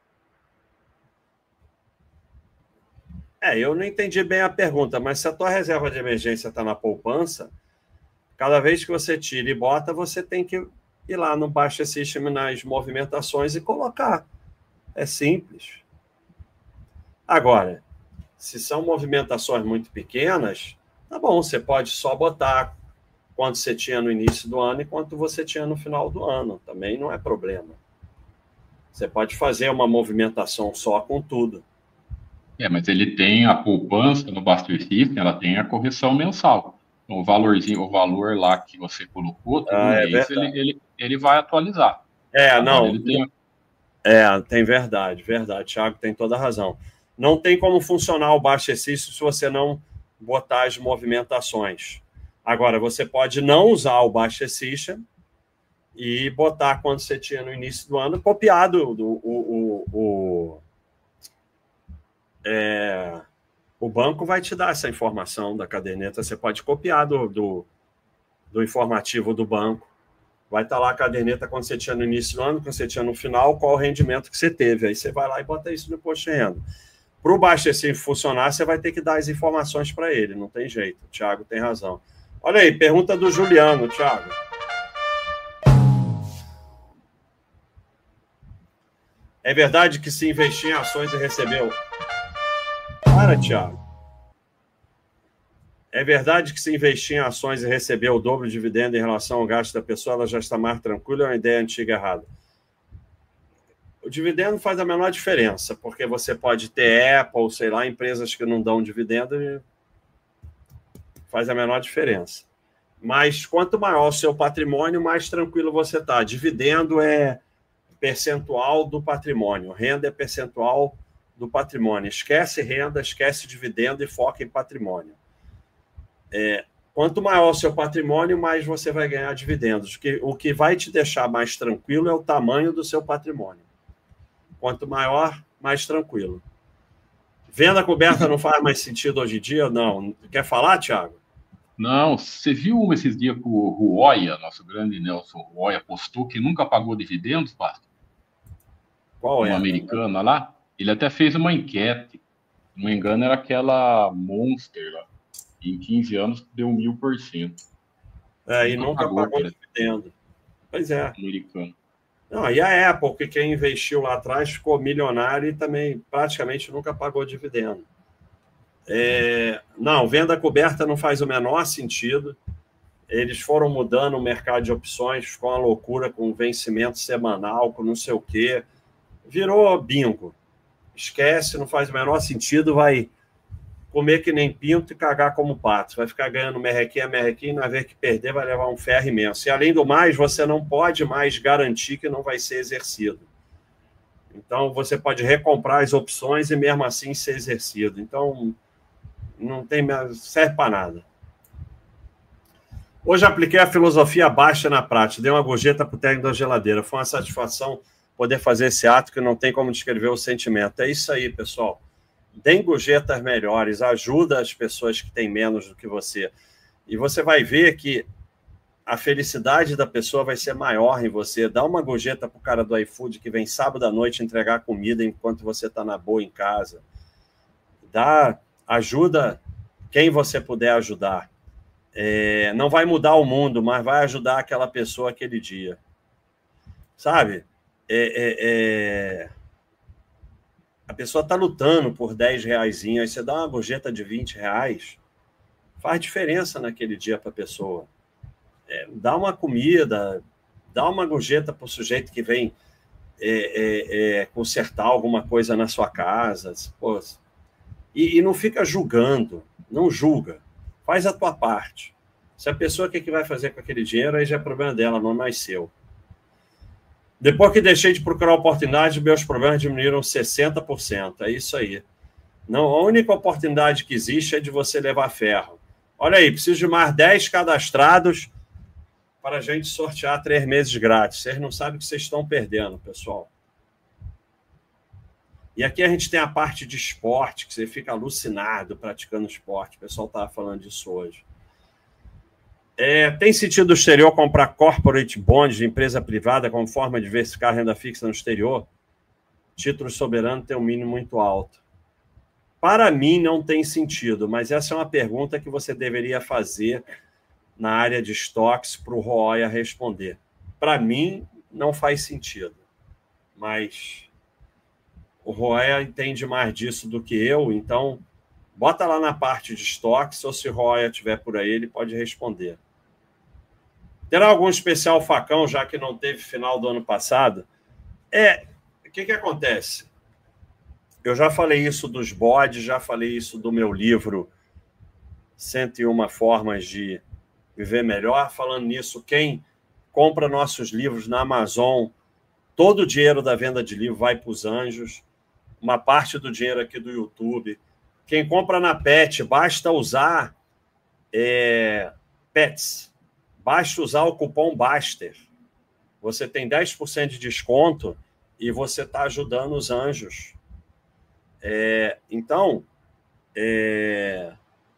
É, eu não entendi bem a pergunta, mas se a tua reserva de emergência está na poupança, cada vez que você tira e bota, você tem que ir lá no Baixa System nas movimentações e colocar. É simples. Agora, se são movimentações muito pequenas, tá bom, você pode só botar quanto você tinha no início do ano e quanto você tinha no final do ano. Também não é problema. Você pode fazer uma movimentação só com tudo. É, mas ele tem a poupança no Buster System, ela tem a correção mensal. Então, o valorzinho, o valor lá que você colocou, todo Ah, é mês, ele, verdade. ele, ele vai atualizar. É, Agora, não. ele tem... É, tem verdade, verdade. Thiago tem toda a razão. Não tem como funcionar o Baixa System se você não botar as movimentações. Agora, você pode não usar o Baixa System e botar quando você tinha no início do ano, copiado do, o, o, o, é, o banco vai te dar essa informação da caderneta. Você pode copiar do, do, do informativo do banco. Vai estar lá a caderneta quando você tinha no início do ano, quando você tinha no final, qual o rendimento que você teve. Aí você vai lá e bota isso no imposto de renda. Para o Baixa System funcionar, você vai ter que dar as informações para ele. Não tem jeito. O Thiago tem razão. Olha aí, pergunta do Juliano, Thiago. É verdade que se investir em ações e recebeu... Para, Thiago. É verdade que se investir em ações e receber o dobro de dividendo em relação ao gasto da pessoa, ela já está mais tranquila ou é uma ideia antiga errada? O dividendo faz a menor diferença, porque você pode ter Apple, sei lá, empresas que não dão dividendo e faz a menor diferença. Mas quanto maior o seu patrimônio, mais tranquilo você está. Dividendo é percentual do patrimônio, renda é percentual do patrimônio. Esquece renda, esquece dividendo e foca em patrimônio. É, quanto maior o seu patrimônio, mais você vai ganhar dividendos. O que, o que vai te deixar mais tranquilo é o tamanho do seu patrimônio. Quanto maior, mais tranquilo. Venda coberta não faz mais sentido hoje em dia? Não. Quer falar, Thiago? Não, você viu esses dias que o Ruoia, nosso grande Nelson Ruoia, postou que nunca pagou dividendos, Pastor? Qual é? Uma americana lá? Ele até fez uma enquete. Se não me engano, era aquela Monster lá. Em quinze anos, deu mil por cento. É, e nunca pagou, pagou dividendo. Pois é. Americano. Não, e a Apple, que quem investiu lá atrás ficou milionário e também praticamente nunca pagou dividendo. É, não, venda coberta não faz o menor sentido. Eles foram mudando o mercado de opções, ficou uma loucura com vencimento semanal, com não sei o quê. Virou bingo. Esquece, não faz o menor sentido, vai comer que nem pinto e cagar como pato. Vai ficar ganhando merrequinha, merrequinha, na vez que perder vai levar um ferro imenso. E, além do mais, você não pode mais garantir que não vai ser exercido. Então, você pode recomprar as opções e, mesmo assim, ser exercido. Então, não tem, serve para nada. Hoje apliquei a filosofia baixa na prática. Dei uma gorjeta para o técnico da geladeira. Foi uma satisfação poder fazer esse ato que não tem como descrever o sentimento. É isso aí, pessoal. Deem gorjetas melhores, ajuda as pessoas que têm menos do que você. E você vai ver que a felicidade da pessoa vai ser maior em você. Dá uma gorjeta para o cara do iFood que vem sábado à noite entregar comida enquanto você está na boa em casa. Dá, ajuda quem você puder ajudar. É, não vai mudar o mundo, mas vai ajudar aquela pessoa aquele dia. Sabe? É... é, é... A pessoa está lutando por dez reais, aí você dá uma gorjeta de vinte reais, faz diferença naquele dia para a pessoa. É, dá uma comida, dá uma gorjeta para o sujeito que vem é, é, é, consertar alguma coisa na sua casa. Pô, e, e não fica julgando, não julga. Faz a tua parte. Se a pessoa o que, que vai fazer com aquele dinheiro, aí já é problema dela, não é mais seu. Depois que deixei de procurar oportunidade, meus problemas diminuíram sessenta por cento. É isso aí. Não, a única oportunidade que existe é de você levar ferro. Olha aí, preciso de mais dez cadastrados para a gente sortear três meses grátis. Vocês não sabem o que vocês estão perdendo, pessoal. E aqui a gente tem a parte de esporte, que você fica alucinado praticando esporte. O pessoal estava falando disso hoje. É, tem sentido no exterior comprar corporate bonds de empresa privada como forma de diversificar renda fixa no exterior? Título soberano tem um mínimo muito alto. Para mim, não tem sentido, mas essa é uma pergunta que você deveria fazer na área de estoques para o Roya responder. Para mim, não faz sentido, mas o Roya entende mais disso do que eu, então bota lá na parte de estoques, ou se o Roya estiver por aí, ele pode responder. Terá algum especial facão, já que não teve final do ano passado? É, o que, que acontece? Eu já falei isso dos bodes, já falei isso do meu livro cento e uma Formas de Viver Melhor. Falando nisso, quem compra nossos livros na Amazon, todo o dinheiro da venda de livro vai para os anjos, uma parte do dinheiro aqui do YouTube. Quem compra na Pet, basta usar é, Pets, basta usar o cupom Baster. Você tem dez por cento de desconto e você está ajudando os anjos. É, então, é...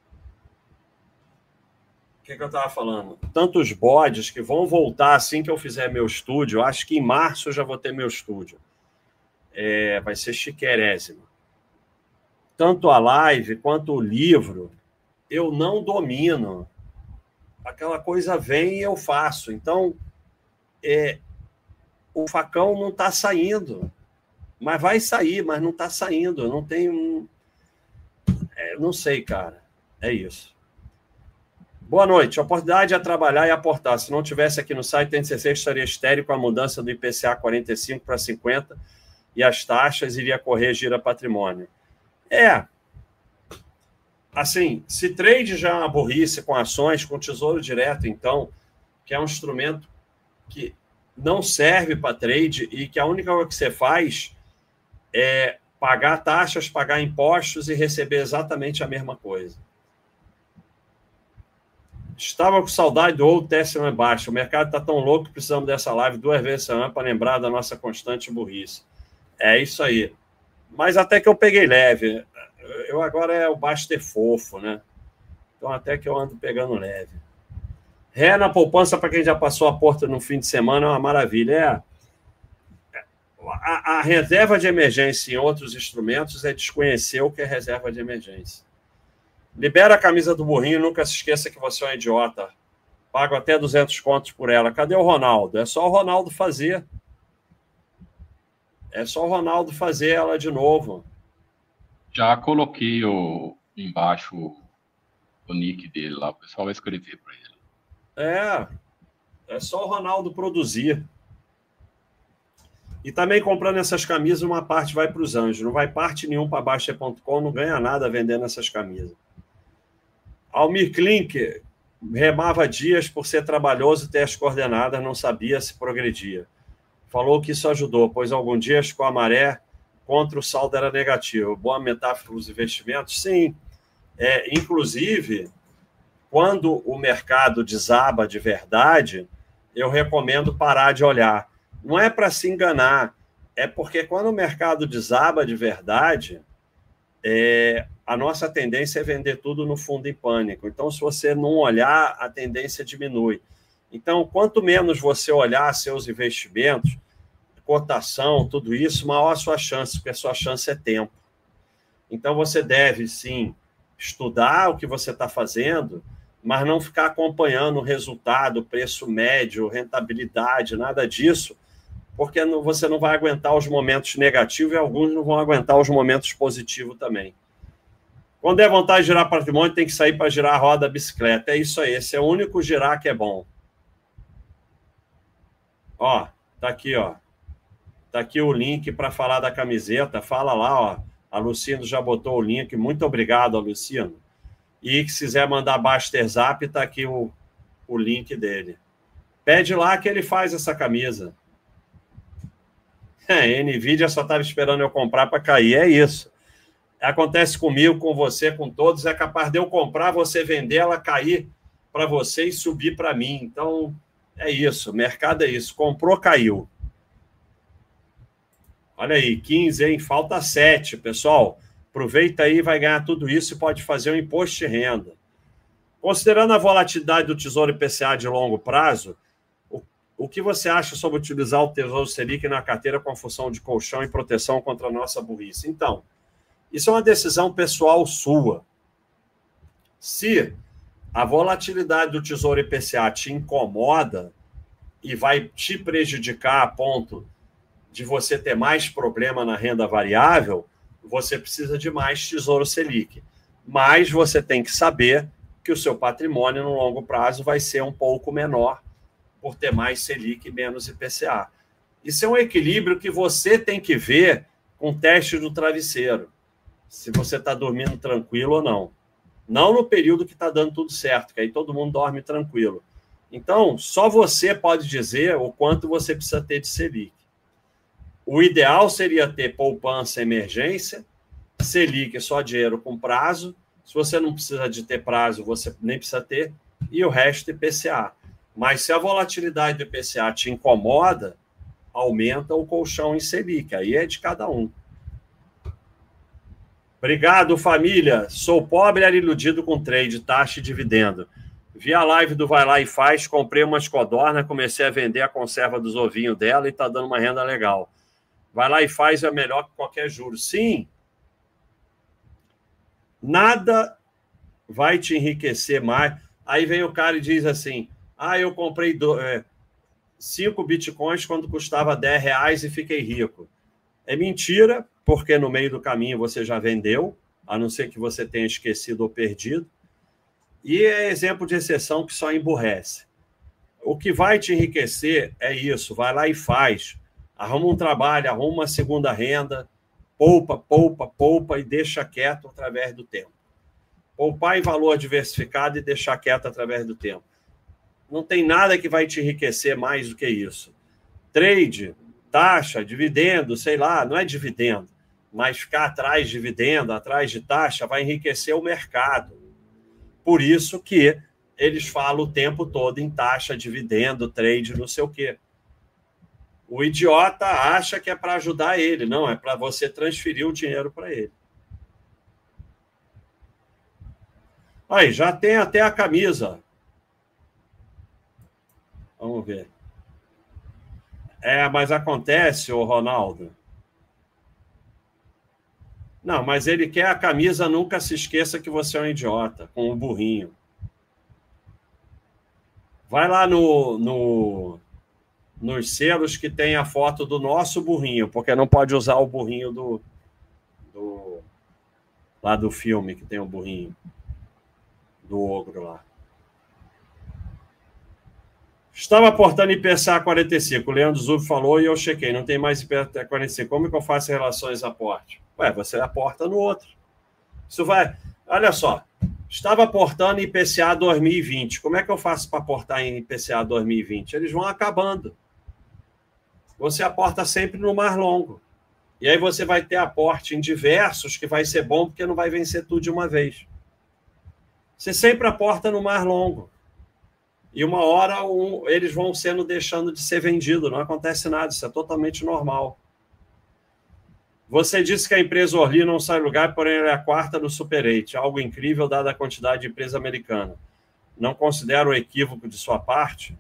o que, que eu estava falando? Tantos bodes que vão voltar assim que eu fizer meu estúdio. Acho que em março eu já vou ter meu estúdio. É, vai ser chiquérésimo. Tanto a live quanto o livro, eu não domino. Aquela coisa vem e eu faço. Então, é, o facão não está saindo. Mas vai sair, mas não está saindo. Eu não tenho... É, não sei, cara. É isso. Boa noite. A oportunidade é trabalhar e aportar. Se não tivesse aqui no site, T N C C estaria estéril com a mudança do I P C A quarenta e cinco para cinquenta e as taxas iria correr gira patrimônio. É. Assim, se trade já é uma burrice com ações, com tesouro direto, então, que é um instrumento que não serve para trade e que a única coisa que você faz é pagar taxas, pagar impostos e receber exatamente a mesma coisa. Estava com saudade do Old Testament baixo. O mercado está tão louco que precisamos dessa live duas vezes semana para lembrar da nossa constante burrice. É isso aí. Mas até que eu peguei leve. Eu agora é o Baster fofo, né? Então até que eu ando pegando leve. Ré na poupança para quem já passou a porta no fim de semana é uma maravilha. É. A, a reserva de emergência em outros instrumentos é desconhecer o que é reserva de emergência. Libera a camisa do burrinho, nunca se esqueça que você é um idiota. Pago até duzentos contos por ela. Cadê o Ronaldo? É só o Ronaldo fazer. É só o Ronaldo fazer ela de novo. Já coloquei o, embaixo o nick dele lá. O pessoal vai escrever para ele. É. É só o Ronaldo produzir. E também comprando essas camisas, uma parte vai para os anjos. Não vai parte nenhuma para Baixa ponto com, não ganha nada vendendo essas camisas. Almir Klink remava dias por ser trabalhoso e ter as coordenadas, não sabia se progredia. Falou que isso ajudou, pois algum dia com a maré contra o saldo era negativo. Boa metáfora para os investimentos? Sim. É, inclusive, quando o mercado desaba de verdade, eu recomendo parar de olhar. Não é para se enganar, é porque quando o mercado desaba de verdade, é, a nossa tendência é vender tudo no fundo em pânico. Então, se você não olhar, a tendência diminui. Então, quanto menos você olhar seus investimentos, cotação, tudo isso, maior a sua chance, porque a sua chance é tempo. Então, você deve, sim, estudar o que você está fazendo, mas não ficar acompanhando o resultado, preço médio, rentabilidade, nada disso, porque você não vai aguentar os momentos negativos e alguns não vão aguentar os momentos positivos também. Quando é vontade de girar patrimônio, tem que sair para girar a roda da bicicleta. É isso aí, esse é o único girar que é bom. Ó, tá aqui, ó. Tá aqui o link para falar da camiseta. Fala lá, ó. A Luciano já botou o link. Muito obrigado, Luciano. E se quiser mandar Baster Zap, tá aqui o, o link dele. Pede lá que ele faz essa camisa. É, NVIDIA só estava esperando eu comprar para cair. É isso. Acontece comigo, com você, com todos. É capaz de eu comprar, você vender, ela cair para você e subir para mim. Então, é isso. O mercado é isso. Comprou, caiu. Olha aí, quinze, hein? Falta sete, pessoal. Aproveita aí, vai ganhar tudo isso e pode fazer um imposto de renda. Considerando a volatilidade do Tesouro I P C A de longo prazo, o, o que você acha sobre utilizar o Tesouro Selic na carteira com a função de colchão e proteção contra a nossa burrice? Então, Isso é uma decisão pessoal sua. Se a volatilidade do Tesouro I P C A te incomoda e vai te prejudicar a ponto de você ter mais problema na renda variável, você precisa de mais Tesouro Selic. Mas você tem que saber que o seu patrimônio no longo prazo vai ser um pouco menor por ter mais Selic e menos I P C A. Isso é um equilíbrio que você tem que ver com o teste do travesseiro, se você está dormindo tranquilo ou não. Não no período que está dando tudo certo, que aí todo mundo dorme tranquilo. Então, só você pode dizer o quanto você precisa ter de Selic. O ideal seria ter poupança emergência, Selic só dinheiro com prazo. Se você não precisa de ter prazo, você nem precisa ter, e o resto I P C A. Mas se a volatilidade do I P C A te incomoda, aumenta o colchão em Selic, aí é de cada um. Obrigado, família. Sou pobre e iludido com trade, taxa e dividendo. Vi a live do Vai Lá e Faz, comprei umas codorna, comecei a vender a conserva dos ovinhos dela e está dando uma renda legal. Vai Lá e Faz é melhor que qualquer juro. Sim, nada vai te enriquecer mais. Aí vem o cara e diz assim, ah, eu comprei do, é, cinco bitcoins quando custava dez reais e fiquei rico. É mentira, porque no meio do caminho você já vendeu, a não ser que você tenha esquecido ou perdido. E é exemplo de exceção que só emburrece. O que vai te enriquecer é isso, vai lá e faz. Arruma um trabalho, arruma uma segunda renda, poupa, poupa, poupa e deixa quieto através do tempo. Poupar em valor diversificado e deixar quieto através do tempo. Não tem nada que vai te enriquecer mais do que isso. Trade, taxa, dividendo, sei lá, não é dividendo, mas ficar atrás de dividendo, atrás de taxa, vai enriquecer o mercado. Por isso que eles falam o tempo todo em taxa, dividendo, trade, não sei o quê. O idiota acha que é para ajudar ele. Não, é para você transferir o dinheiro para ele. Aí, já tem até a camisa. Vamos ver. É, mas acontece, ô Ronaldo. Não, mas ele quer a camisa, nunca se esqueça que você é um idiota, com um burrinho. Vai lá no, no, nos selos que tem a foto do nosso burrinho, porque não pode usar o burrinho do, do lá do filme, que tem o burrinho do ogro lá. Estava aportando I P C A quarenta e cinco, o Leandro Zub falou e eu chequei, não tem mais I P C A quarenta e cinco. Como é que eu faço relações aporte? Ué, você aporta no outro. Isso vai... Olha só, estava aportando em I P C A dois mil e vinte. Como é que eu faço para aportar em I P C A dois mil e vinte? Eles vão acabando. Você aporta sempre no mais longo. E aí você vai ter aporte em diversos, que vai ser bom, porque não vai vencer tudo de uma vez. Você sempre aporta no mais longo. E uma hora um, eles vão sendo deixando de ser vendidos. Não acontece nada, isso é totalmente normal. Você disse que a empresa Orly não sai lugar, porém ela é a quarta no Super oito. Algo incrível dada a quantidade de empresa americana. Não considera um equívoco de sua parte?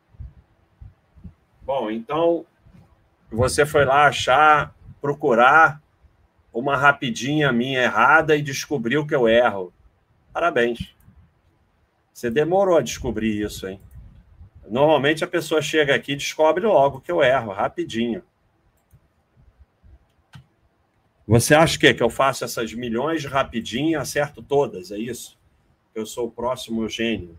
Bom, então você foi lá achar, procurar uma rapidinha minha errada e descobriu que eu erro. Parabéns. Você demorou a descobrir isso, hein? Normalmente a pessoa chega aqui e descobre logo que eu erro, rapidinho. Você acha que, que eu faço essas milhões rapidinho e acerto todas, é isso? Eu sou o próximo gênio.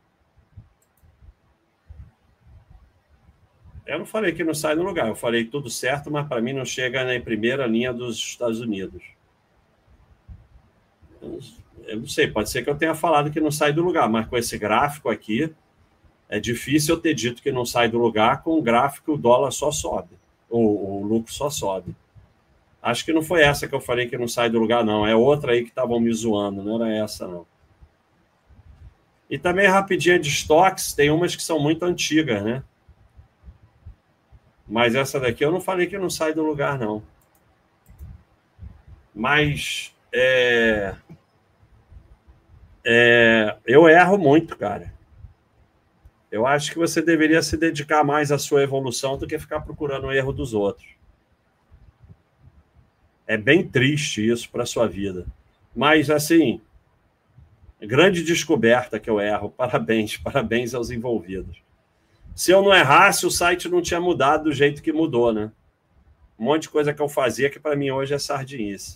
Eu não falei que não sai do lugar, eu falei tudo certo, mas para mim não chega na primeira linha dos Estados Unidos. Eu não sei, pode ser que eu tenha falado que não sai do lugar, mas com esse gráfico aqui, é difícil eu ter dito que não sai do lugar com um gráfico o dólar só sobe, ou o lucro só sobe. Acho que não foi essa que eu falei que não sai do lugar, não. É outra aí que estavam me zoando, não era essa, não. E também rapidinha de estoques, tem umas que são muito antigas, né? Mas essa daqui eu não falei que não sai do lugar, não. Mas é... É... eu erro muito, cara. Eu acho que você deveria se dedicar mais à sua evolução do que ficar procurando o erro dos outros. É bem triste isso para a sua vida. Mas, assim, grande descoberta que eu erro. Parabéns, parabéns aos envolvidos. Se eu não errasse, o site não tinha mudado do jeito que mudou, né? Um monte de coisa que eu fazia que para mim hoje é sardinice.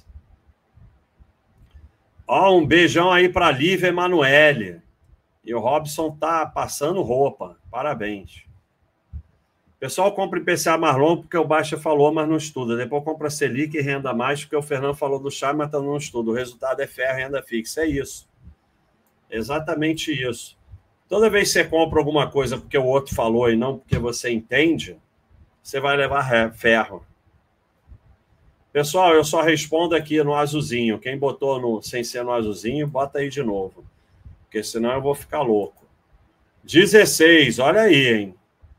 Ó, um beijão aí para a Lívia Emanuele. E o Robson tá passando roupa. Parabéns. Pessoal, compra I P C A mais longo porque o Baixa falou, mas não estuda. Depois compra Selic e renda mais porque o Fernando falou do chá, mas não estuda. O resultado é fé, renda fixa. É isso. Exatamente isso. Toda vez que você compra alguma coisa porque o outro falou e não porque você entende, você vai levar ferro. Pessoal, eu só respondo aqui no azulzinho. Quem botou no, sem ser no azulzinho, bota aí de novo. Porque senão eu vou ficar louco. dezesseis, olha aí, hein?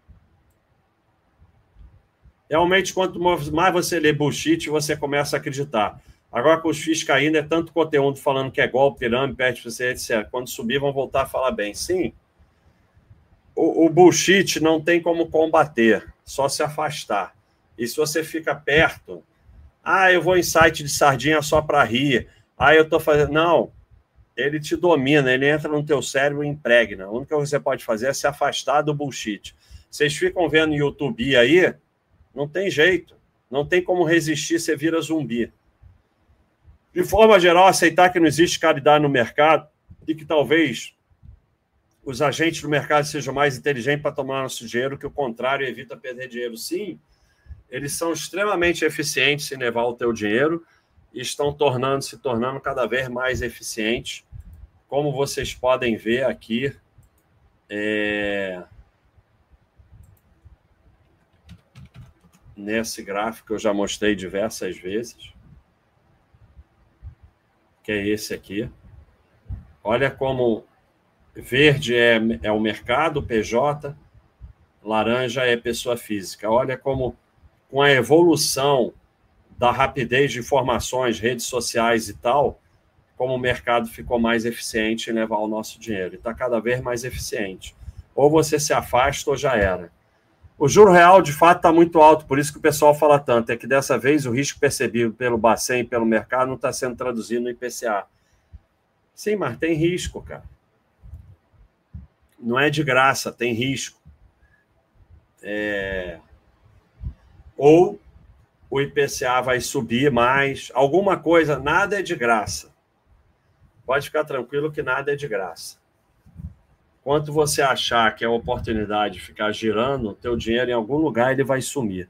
Realmente, quanto mais você lê bullshit, você começa a acreditar. Agora, com os F I Is caindo, é tanto conteúdo falando que é golpe, pirâmide, perde você, etcétera. Quando subir, vão voltar a falar bem. Sim, o, o bullshit não tem como combater, só se afastar. E se você fica perto, ah, eu vou em site de sardinha só para rir, ah, eu estou fazendo... Não, ele te domina, ele entra no teu cérebro e impregna. A única coisa que você pode fazer é se afastar do bullshit. Vocês ficam vendo YouTube aí, não tem jeito. Não tem como resistir, você vira zumbi. De forma geral, aceitar que não existe caridade no mercado e que talvez os agentes do mercado sejam mais inteligentes para tomar nosso dinheiro, que o contrário evita perder dinheiro. Sim, eles são extremamente eficientes em levar o teu dinheiro e estão tornando, se tornando cada vez mais eficientes. Como vocês podem ver aqui, é... nesse gráfico eu já mostrei diversas vezes, que é esse aqui. Olha como verde é, é o mercado, P J, laranja é pessoa física. Olha como, com a evolução da rapidez de informações, redes sociais e tal, como o mercado ficou mais eficiente em levar o nosso dinheiro. E está cada vez mais eficiente. Ou você se afasta ou já era. O juro real, de fato, está muito alto, por isso que o pessoal fala tanto. É que dessa vez o risco percebido pelo Bacen e pelo mercado não está sendo traduzido no I P C A. Sim, mas tem risco, cara. Não é de graça, tem risco. É... Ou o I P C A vai subir mais, alguma coisa, nada é de graça. Pode ficar tranquilo que nada é de graça. Quanto você achar que é a oportunidade de ficar girando, o teu dinheiro em algum lugar ele vai sumir.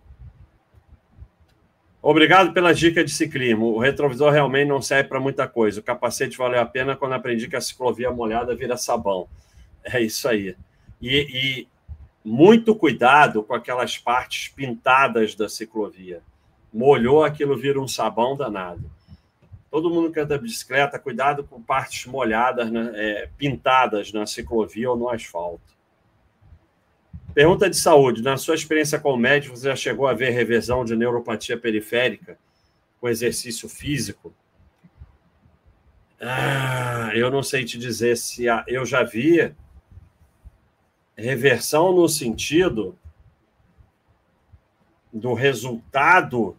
Obrigado pela dica de ciclismo. O retrovisor realmente não serve para muita coisa. O capacete valeu a pena quando aprendi que a ciclovia molhada vira sabão. É isso aí. E, e muito cuidado com aquelas partes pintadas da ciclovia. Molhou, aquilo vira um sabão danado. Todo mundo que anda de bicicleta, cuidado com partes molhadas, né, é, pintadas na ciclovia ou no asfalto. Pergunta de saúde. Na sua experiência como médico, você já chegou a ver reversão de neuropatia periférica com exercício físico? Ah, eu não sei te dizer se... A, eu já vi reversão no sentido do resultado...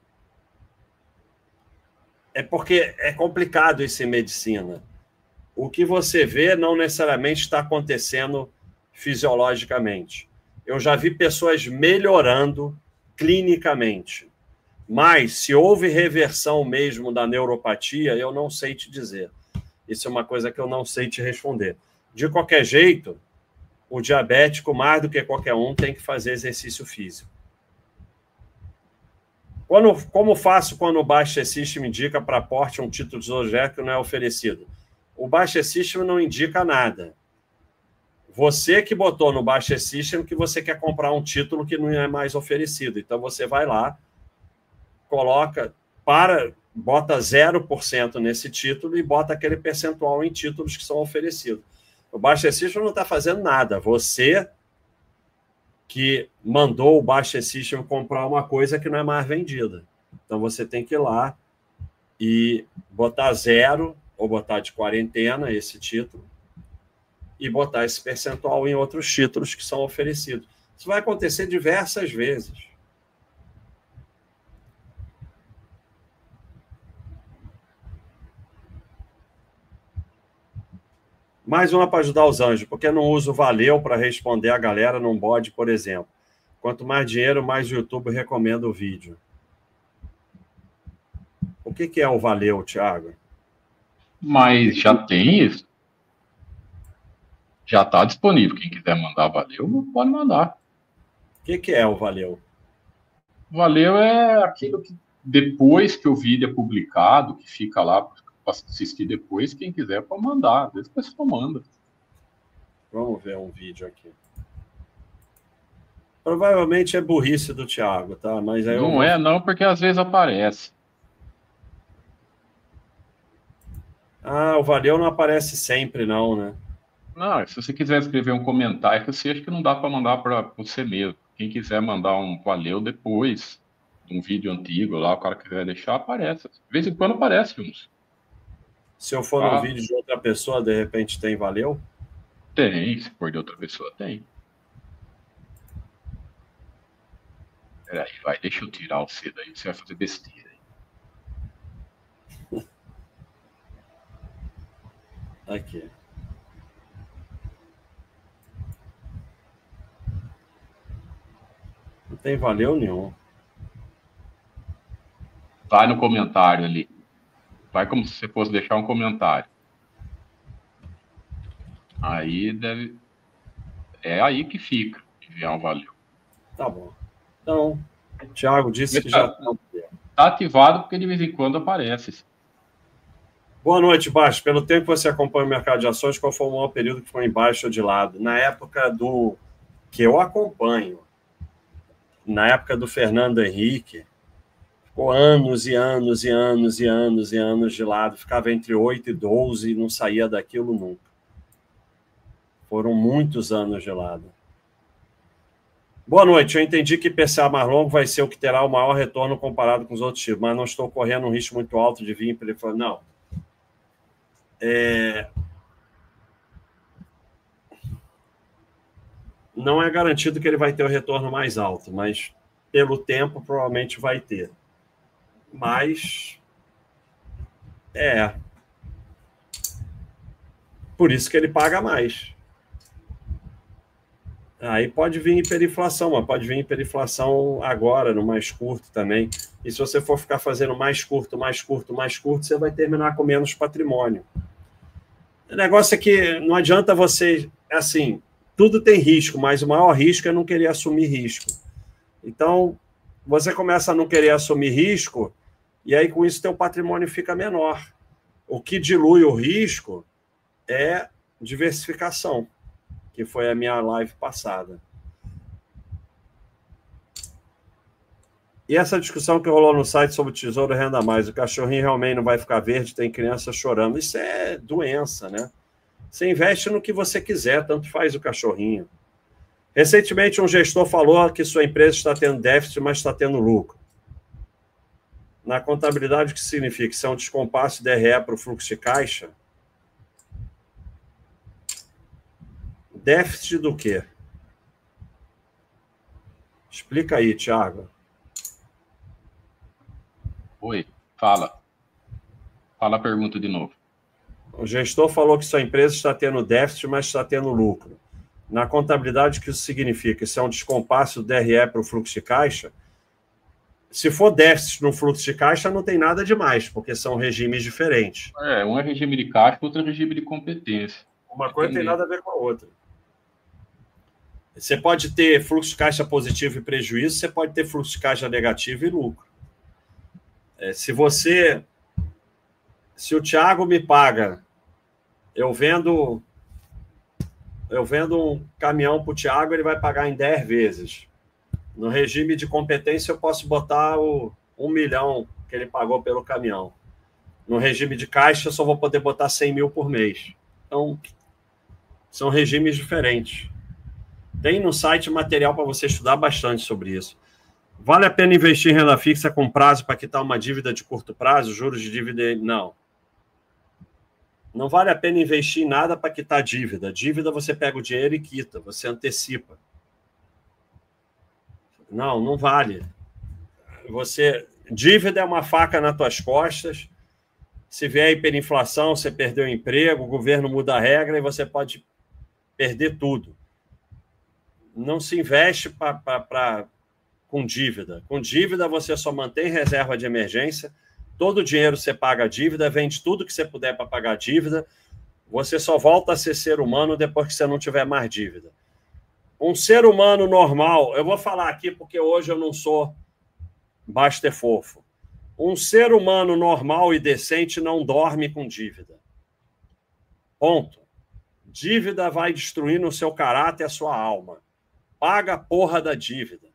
É porque é complicado isso em medicina. O que você vê não necessariamente está acontecendo fisiologicamente. Eu já vi pessoas melhorando clinicamente. Mas, se houve reversão mesmo da neuropatia, eu não sei te dizer. Isso é uma coisa que eu não sei te responder. De qualquer jeito, o diabético, mais do que qualquer um, tem que fazer exercício físico. Quando, como faço quando o Baixa System indica para aporte um título de tesouro que não é oferecido? O Baixa System não indica nada. Você que botou no Baixa System que você quer comprar um título que não é mais oferecido. Então, você vai lá, coloca, para, bota zero por cento nesse título e bota aquele percentual em títulos que são oferecidos. O Baixa System não está fazendo nada. Você... que mandou o Baixa System comprar uma coisa que não é mais vendida. Então, você tem que ir lá e botar zero, ou botar de quarentena esse título, e botar esse percentual em outros títulos que são oferecidos. Isso vai acontecer diversas vezes. Mais uma para ajudar os anjos, porque eu não uso valeu para responder a galera num bode, por exemplo. Quanto mais dinheiro, mais o YouTube recomenda o vídeo. O que, que é o valeu, Thiago? Mas já tem isso. Já está disponível. Quem quiser mandar valeu, pode mandar. O que, que é o valeu? Valeu é aquilo que depois que o vídeo é publicado, que fica lá para assistir depois, quem quiser pode mandar. Às vezes a pessoa manda. Vamos ver um vídeo aqui. Provavelmente é burrice do Thiago, tá? Mas aí não vou... é, não, porque às vezes aparece. Ah, o valeu não aparece sempre, não, né? Não, se você quiser escrever um comentário, que você acha que não dá para mandar para você mesmo. Quem quiser mandar um valeu depois, um vídeo antigo lá, o cara quiser deixar, aparece. De vez em quando aparece uns. Se eu for ah. no vídeo de outra pessoa, de repente tem valeu? Tem, se for de outra pessoa, tem. Peraí, vai, deixa eu tirar o C daí, você vai fazer besteira. Aqui. Não tem valeu nenhum. Vai no comentário ali. Vai como se você fosse deixar um comentário. Aí deve... É aí que fica, enviar um valeu. Tá bom. Então, o Thiago disse que já... Está ativado porque de vez em quando aparece. Boa noite, Baixo. Pelo tempo que você acompanha o mercado de ações, qual foi o maior período que foi em baixo ou de lado? Na época do... que eu acompanho, na época do Fernando Henrique, ficou anos e anos e anos e anos e anos de lado, ficava entre oito e doze e não saía daquilo nunca. Foram muitos anos de lado. Boa noite, eu entendi que I P C A mais longo vai ser o que terá o maior retorno comparado com os outros tipos, mas não estou correndo um risco muito alto de vir para ele falar, não. É... Não é garantido que ele vai ter o retorno mais alto, mas pelo tempo provavelmente vai ter. Mas é por isso que ele paga mais. Aí pode vir hiperinflação, mas pode vir hiperinflação agora, no mais curto também. E se você for ficar fazendo mais curto, mais curto, mais curto, você vai terminar com menos patrimônio. O negócio é que não adianta você, assim, tudo tem risco, mas o maior risco é não querer assumir risco. Então, você começa a não querer assumir risco, e aí com isso teu patrimônio fica menor. O que dilui o risco é diversificação, que foi a minha live passada. E essa discussão que rolou no site sobre o Tesouro Renda Mais, o cachorrinho realmente não vai ficar verde, tem criança chorando. Isso é doença, né? Você investe no que você quiser, tanto faz o cachorrinho. Recentemente, um gestor falou que sua empresa está tendo déficit, mas está tendo lucro. Na contabilidade, o que significa? Isso é um descompasso de D R E para o fluxo de caixa? Déficit do quê? Explica aí, Thiago. Oi, fala. Fala a pergunta de novo. O gestor falou que sua empresa está tendo déficit, mas está tendo lucro. Na contabilidade, o que isso significa? Isso é um descompasso do D R E para o fluxo de caixa? Se for déficit no fluxo de caixa, não tem nada demais, porque são regimes diferentes. É, um é regime de caixa, outro é regime de competência. Uma coisa tem nada a ver com a outra. Você pode ter fluxo de caixa positivo e prejuízo, você pode ter fluxo de caixa negativo e lucro. É, se você... Se o Thiago me paga, eu vendo... Eu vendo um caminhão para o Thiago, ele vai pagar em dez vezes. No regime de competência, eu posso botar o um milhão que ele pagou pelo caminhão. No regime de caixa, eu só vou poder botar cem mil por mês. Então, são regimes diferentes. Tem no site material para você estudar bastante sobre isso. Vale a pena investir em renda fixa com prazo para quitar uma dívida de curto prazo, juros de dívida? Não. Não vale a pena investir em nada para quitar dívida. Dívida você pega o dinheiro e quita, você antecipa. Não, não vale. Você, dívida é uma faca nas tuas costas. Se vier hiperinflação, você perdeu o emprego, o governo muda a regra e você pode perder tudo. Não se investe pra, pra, pra, com dívida. Com dívida, você só mantém reserva de emergência, todo o dinheiro você paga a dívida, vende tudo que você puder para pagar a dívida, você só volta a ser ser humano depois que você não tiver mais dívida. Um ser humano normal, eu vou falar aqui porque hoje eu não sou Baster fofo. Um ser humano normal e decente não dorme com dívida. Ponto. Dívida vai destruindo o seu caráter e a sua alma. Paga a porra da dívida.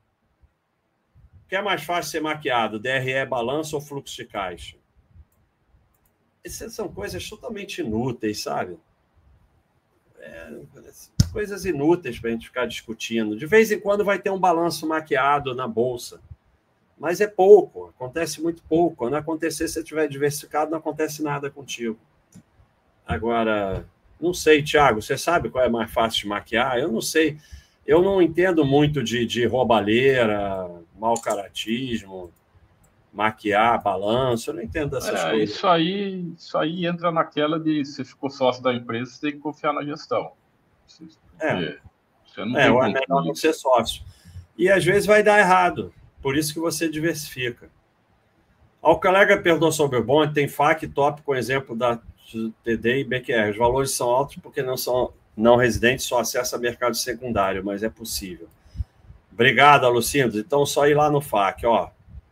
O que é mais fácil ser maquiado? D R E, balanço ou fluxo de caixa? Essas são coisas totalmente inúteis, sabe? É, coisas inúteis para a gente ficar discutindo. De vez em quando vai ter um balanço maquiado na bolsa. Mas é pouco, acontece muito pouco. Quando acontecer, se você estiver diversificado, não acontece nada contigo. Agora, não sei, Thiago, você sabe qual é mais fácil de maquiar? Eu não sei. Eu não entendo muito de, de roubalheira, mau caratismo, maquiar, balanço, eu não entendo dessas é, coisas. Isso aí, isso aí entra naquela de você ficou sócio da empresa, você tem que confiar na gestão. É, você não é tem ou é melhor não ser sócio. E às vezes vai dar errado. Por isso que você diversifica. O colega perguntou sobre o bond, tem F A Q top com exemplo da T D e B Q R. Os valores são altos porque não são não residentes, só acesso a mercado secundário, mas é possível. Obrigado, Alucindo. Então, só ir lá no F A Q, ó.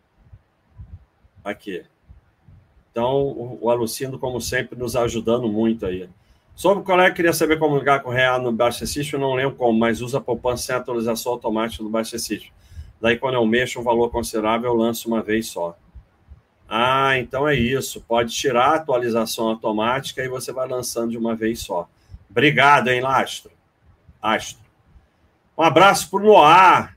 Aqui. Então, o Alucindo, como sempre, nos ajudando muito aí. Sobre o colega, queria saber como ligar com o real no Baixa System, eu não lembro como, mas usa poupança sem atualização automática do Baixa System. Daí, quando eu mexo um valor considerável, eu lanço uma vez só. Ah, então é isso. Pode tirar a atualização automática e você vai lançando de uma vez só. Obrigado, hein, Lastro? Astro. Um abraço para o Noah.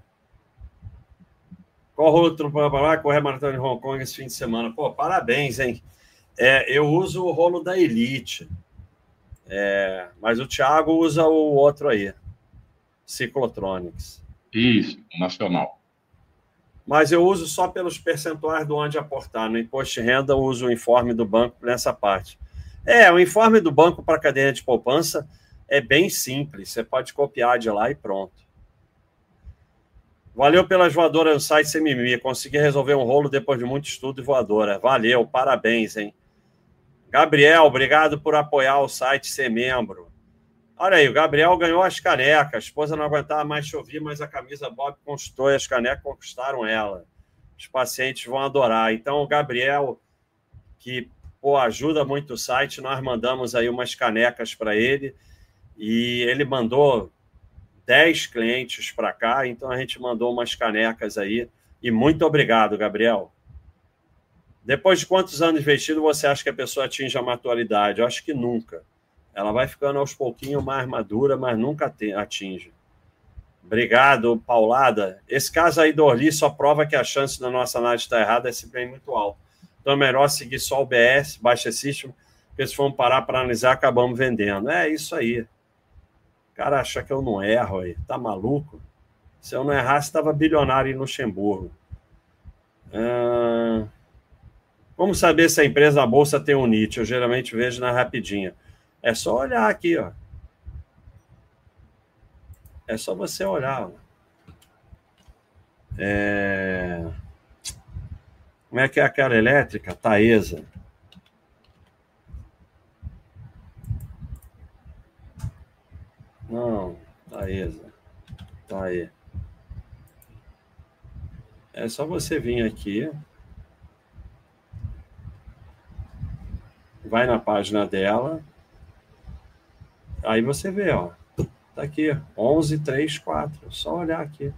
Qual outro para correr maratona em Hong Kong esse fim de semana? Pô, parabéns, hein? É, eu uso o rolo da Elite. É, mas o Thiago usa o outro aí. Ciclotronics. Isso, nacional. Mas eu uso só pelos percentuais do onde aportar. No imposto de renda, eu uso o informe do banco nessa parte. É, o informe do banco para a cadeia de poupança é bem simples. Você pode copiar de lá e pronto. Valeu pelas voadoras no site sem mimimi. Consegui resolver um rolo depois de muito estudo e voadora. Valeu, parabéns, hein? Gabriel, obrigado por apoiar o site, ser membro. Olha aí, o Gabriel ganhou as canecas. A esposa não aguentava mais chover, mas a camisa Bob conquistou e as canecas conquistaram ela. Os pacientes vão adorar. Então, o Gabriel, que pô, ajuda muito o site, nós mandamos aí umas canecas para ele e ele mandou dez clientes para cá, então a gente mandou umas canecas aí. E muito obrigado, Gabriel. Depois de quantos anos investido você acha que a pessoa atinge a maturidade? Eu acho que nunca. Ela vai ficando aos pouquinhos mais madura, mas nunca atinge. Obrigado, Paulada. Esse caso aí do Orly só prova que a chance da nossa análise estar errada é sempre muito alta. Então é melhor seguir só o B S, Baixa System, porque se formos parar para analisar, acabamos vendendo. É isso aí. O cara acha que eu não erro aí. Tá maluco? Se eu não errasse, estava bilionário em Luxemburgo. Ah, como saber se a empresa na bolsa tem um N I T? Eu geralmente vejo na rapidinha. É só olhar aqui, ó. É só você olhar. Ó. É... Como é que é aquela elétrica? Taesa. Não, Taesa. Tá aí. É só você vir aqui. Vai na página dela. Aí você vê, ó. Tá aqui, onze, três, quatro. Só olhar aqui.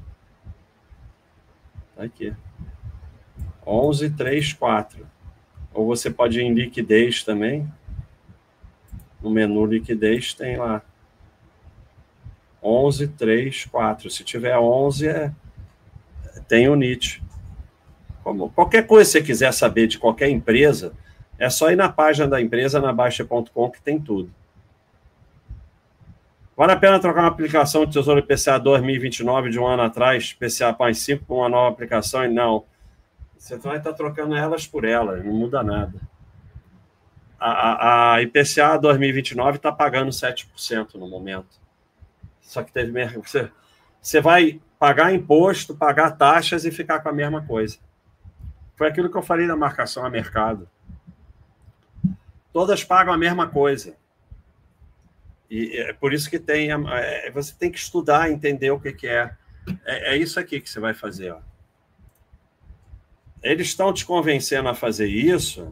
Tá aqui. onze, três, quatro. Ou você pode ir em liquidez também. No menu liquidez tem lá. onze, três, quatro. Se tiver onze, é... tem o N I T. Como qualquer coisa que você quiser saber de qualquer empresa, é só ir na página da empresa, na Baixa ponto com, que tem tudo. Vale a pena trocar uma aplicação de Tesouro I P C A dois mil e vinte e nove de um ano atrás, I P C A mais cinco, com uma nova aplicação? E não. Você vai estar trocando elas por elas, não muda nada. A, a I P C A dois mil e vinte e nove está pagando sete por cento no momento. Só que teve você, você vai pagar imposto, pagar taxas e ficar com a mesma coisa. Foi aquilo que eu falei da marcação a mercado. Todas pagam a mesma coisa. E é por isso que tem, é, você tem que estudar, entender o que, que é. é. É isso aqui que você vai fazer. Ó. Eles estão te convencendo a fazer isso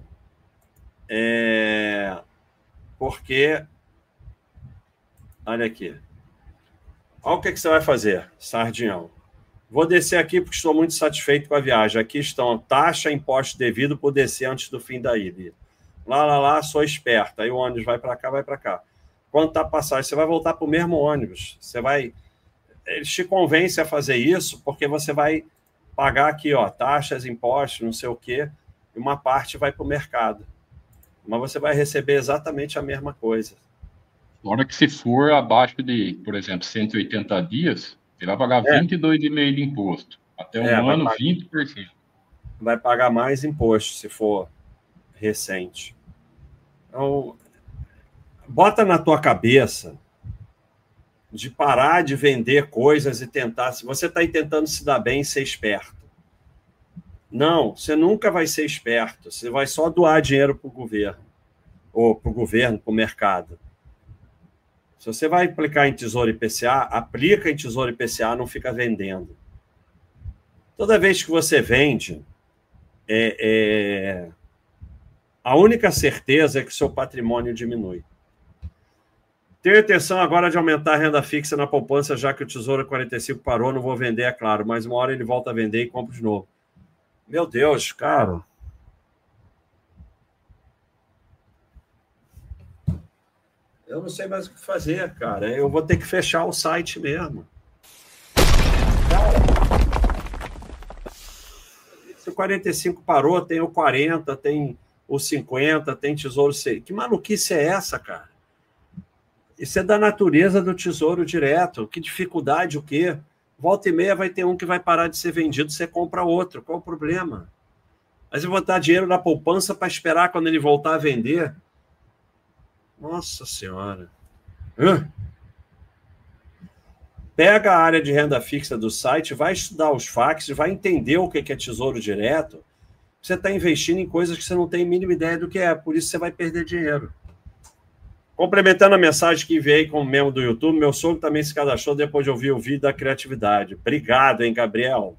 é, porque... Olha aqui. Olha o que, que você vai fazer, sardinhão. Vou descer aqui porque estou muito satisfeito com a viagem. Aqui estão taxa, imposto devido por descer antes do fim da ida. Lá, lá, lá, sou esperto. Aí o ônibus vai para cá, vai para cá. Quando está a passagem, você vai voltar para o mesmo ônibus. Você vai... Eles te convencem a fazer isso porque você vai pagar aqui, ó, taxas, impostos, não sei o quê, e uma parte vai para o mercado. Mas você vai receber exatamente a mesma coisa. Na hora que se for abaixo de, por exemplo, cento e oitenta dias, você vai pagar é. vinte e dois vírgula cinco por cento de imposto. Até um é, ano, pagar, vinte por cento. Vai pagar mais imposto se for recente. Então, bota na tua cabeça de parar de vender coisas e tentar... Se você está aí tentando se dar bem e ser esperto. Não, você nunca vai ser esperto. Você vai só doar dinheiro para o governo. Ou para o governo, para o mercado. Se você vai aplicar em Tesouro I P C A, aplica em Tesouro I P C A, não fica vendendo. Toda vez que você vende, é, é... a única certeza é que o seu patrimônio diminui. Tenho intenção agora de aumentar a renda fixa na poupança, já que o Tesouro quarenta e cinco parou, não vou vender, é claro, mas uma hora ele volta a vender e compra de novo. Meu Deus, cara. Eu não sei mais o que fazer, cara. Eu vou ter que fechar o site mesmo. Cara, se o quarenta e cinco parou, tem o quarenta, tem o cinquenta, tem Tesouro seis. Que maluquice é essa, cara? Isso é da natureza do Tesouro Direto. Que dificuldade, o quê? Volta e meia vai ter um que vai parar de ser vendido, você compra outro. Qual o problema? Mas eu vou botar dinheiro na poupança para esperar quando ele voltar a vender? Nossa Senhora. Hã? Pega a área de renda fixa do site, vai estudar os F A Qs, vai entender o que é Tesouro Direto. Você está investindo em coisas que você não tem a mínima ideia do que é, por isso você vai perder dinheiro. Complementando a mensagem que enviei como membro do YouTube, meu sogro também se cadastrou depois de ouvir o vídeo da criatividade. Obrigado, hein, Gabriel?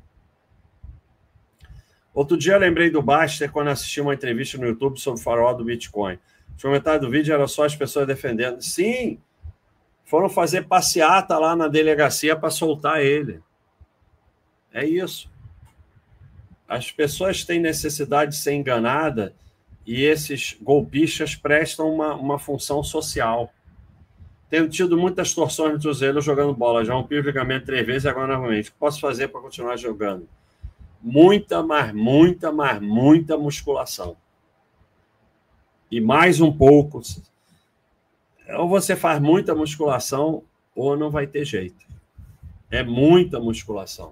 Outro dia eu lembrei do Baster quando assisti uma entrevista no YouTube sobre o farol do Bitcoin. O comentário do vídeo era só as pessoas defendendo. Sim, foram fazer passeata lá na delegacia para soltar ele. É isso. As pessoas têm necessidade de ser enganadas e esses golpistas prestam uma, uma função social. Tenho tido muitas torções no tornozelo jogando bola. Já rompi o ligamento três vezes e agora novamente. O que posso fazer para continuar jogando? Muita, mas muita, mas muita musculação. E mais um pouco. Ou você faz muita musculação ou não vai ter jeito. É muita musculação.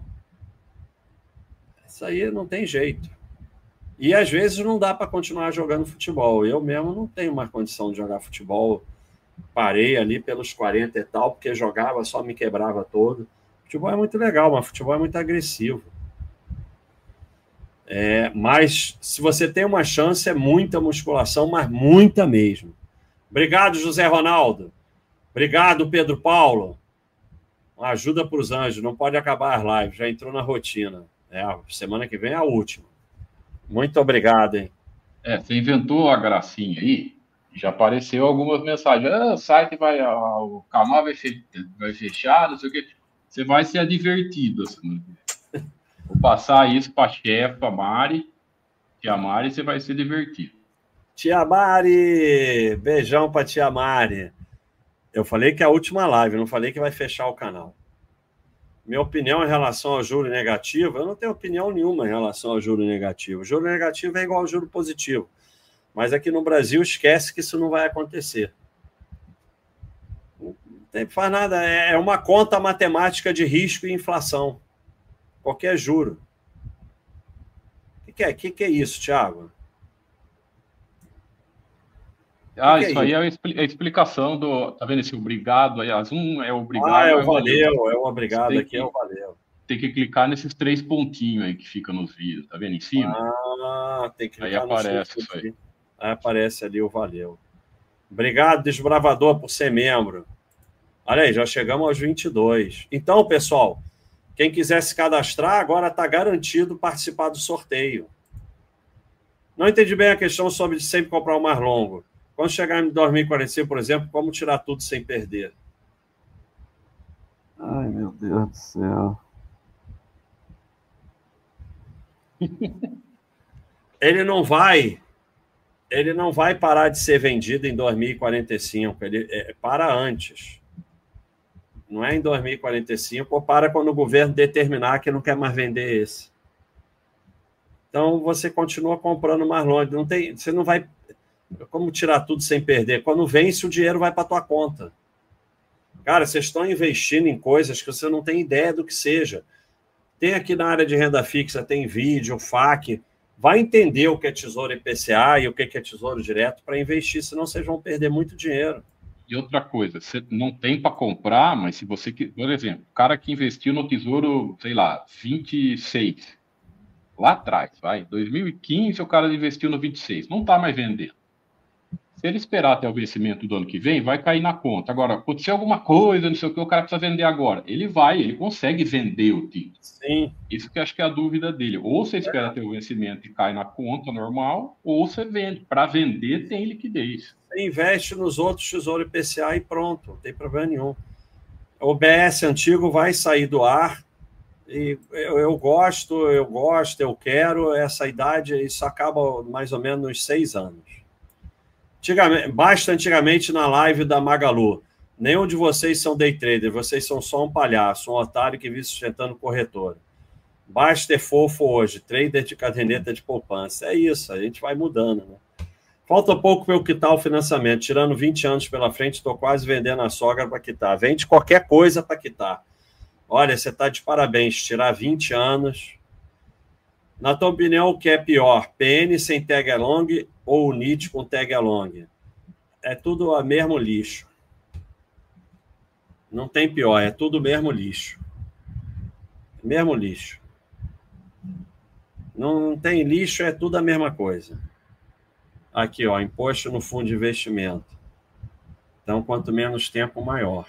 Isso aí não tem jeito. E às vezes não dá para continuar jogando futebol. Eu mesmo não tenho mais condição de jogar futebol. Parei ali pelos quarenta e tal, porque jogava, só me quebrava todo. Futebol é muito legal, mas futebol é muito agressivo. É, mas se você tem uma chance, é muita musculação, mas muita mesmo. Obrigado, José Ronaldo. Obrigado, Pedro Paulo. Uma ajuda para os anjos. Não pode acabar as lives. Já entrou na rotina. É, a semana que vem é a última. Muito obrigado, hein? É, você inventou a gracinha aí, já apareceu algumas mensagens. Ah, o site vai, ah, o canal vai, ser, vai fechar, não sei o quê. Você vai ser advertido. Assim. Vou passar isso para a chefa Mari. Tia Mari, você vai ser divertido. Tia Mari! Beijão para tia Mari. Eu falei que é a última live, não falei que vai fechar o canal. Minha opinião em relação ao juro negativo, eu não tenho opinião nenhuma em relação ao juro negativo. O juro negativo é igual ao juro positivo. Mas aqui no Brasil, esquece que isso não vai acontecer. Não tem, faz nada. É uma conta matemática de risco e inflação. Qualquer juro. O que, que, é? que, que é isso, Thiago? Ah, que, que isso é aí isso? é a expli- a explicação do. Tá vendo esse obrigado aí? As um é Ah, obrigado, é é o valeu. valeu, é o Você obrigado, tem aqui é o que, valeu. tem que clicar nesses três pontinhos aí que fica nos vídeos, tá vendo em cima? Ah, tem que Aí clicar nos três aparece isso aí. pontinhos. Aí aparece ali o valeu. Obrigado, Desbravador, por ser membro. Olha aí, já chegamos aos vinte e dois. Então, pessoal, quem quiser se cadastrar, agora está garantido participar do sorteio. Não entendi bem a questão sobre sempre comprar o mais longo. Quando chegar em dois mil e quarenta e cinco, por exemplo, como tirar tudo sem perder? Ai, meu Deus do céu. Ele não vai, ele não vai parar de ser vendido em dois mil e quarenta e cinco. Ele é, para antes. Não é em dois mil e quarenta e cinco, ou para quando o governo determinar que não quer mais vender esse. Então, você continua comprando mais longe. Não tem, você não vai... Como tirar tudo sem perder? Quando vence, o dinheiro vai para a tua conta. Cara, vocês estão investindo em coisas que você não tem ideia do que seja. Tem aqui na área de renda fixa, tem vídeo, F A Q. Vai entender o que é Tesouro I P C A e o que é Tesouro Direto para investir, senão vocês vão perder muito dinheiro. E outra coisa, você não tem para comprar, mas se você, por exemplo, o cara que investiu no Tesouro, sei lá, vinte e seis, lá atrás, vai, dois mil e quinze o cara investiu no vinte e seis, não está mais vendendo. Se ele esperar até o vencimento do ano que vem, vai cair na conta. Agora, aconteceu alguma coisa, não sei o que, o cara precisa vender agora. Ele vai, ele consegue vender o título. Sim. Isso que eu acho que é a dúvida dele. Ou você espera ter o vencimento e cai na conta normal, ou você vende. Para vender, tem liquidez. Você investe nos outros Tesouro I P C A e pronto, não tem problema nenhum. O B S antigo vai sair do ar e eu, eu gosto, eu gosto, eu quero. Essa idade, isso acaba mais ou menos nos seis anos. Antigamente, basta antigamente na live da Magalu. Nenhum de vocês são day trader, vocês são só um palhaço, um otário que vive sustentando corretora. Basta ter fofo hoje, trader de caderneta de poupança. É isso, a gente vai mudando, né? Falta pouco para eu quitar o financiamento. Tirando vinte anos pela frente, estou quase vendendo a sogra para quitar. Vende qualquer coisa para quitar. Olha, você está de parabéns. Tirar vinte anos. Na tua opinião, o que é pior? P N sem tag along ou o N I T com tag along? É tudo o mesmo lixo. Não tem pior, é tudo o mesmo lixo. Mesmo lixo. Não tem lixo, é tudo a mesma coisa. Aqui, ó, imposto no fundo de investimento. Então, quanto menos tempo, maior.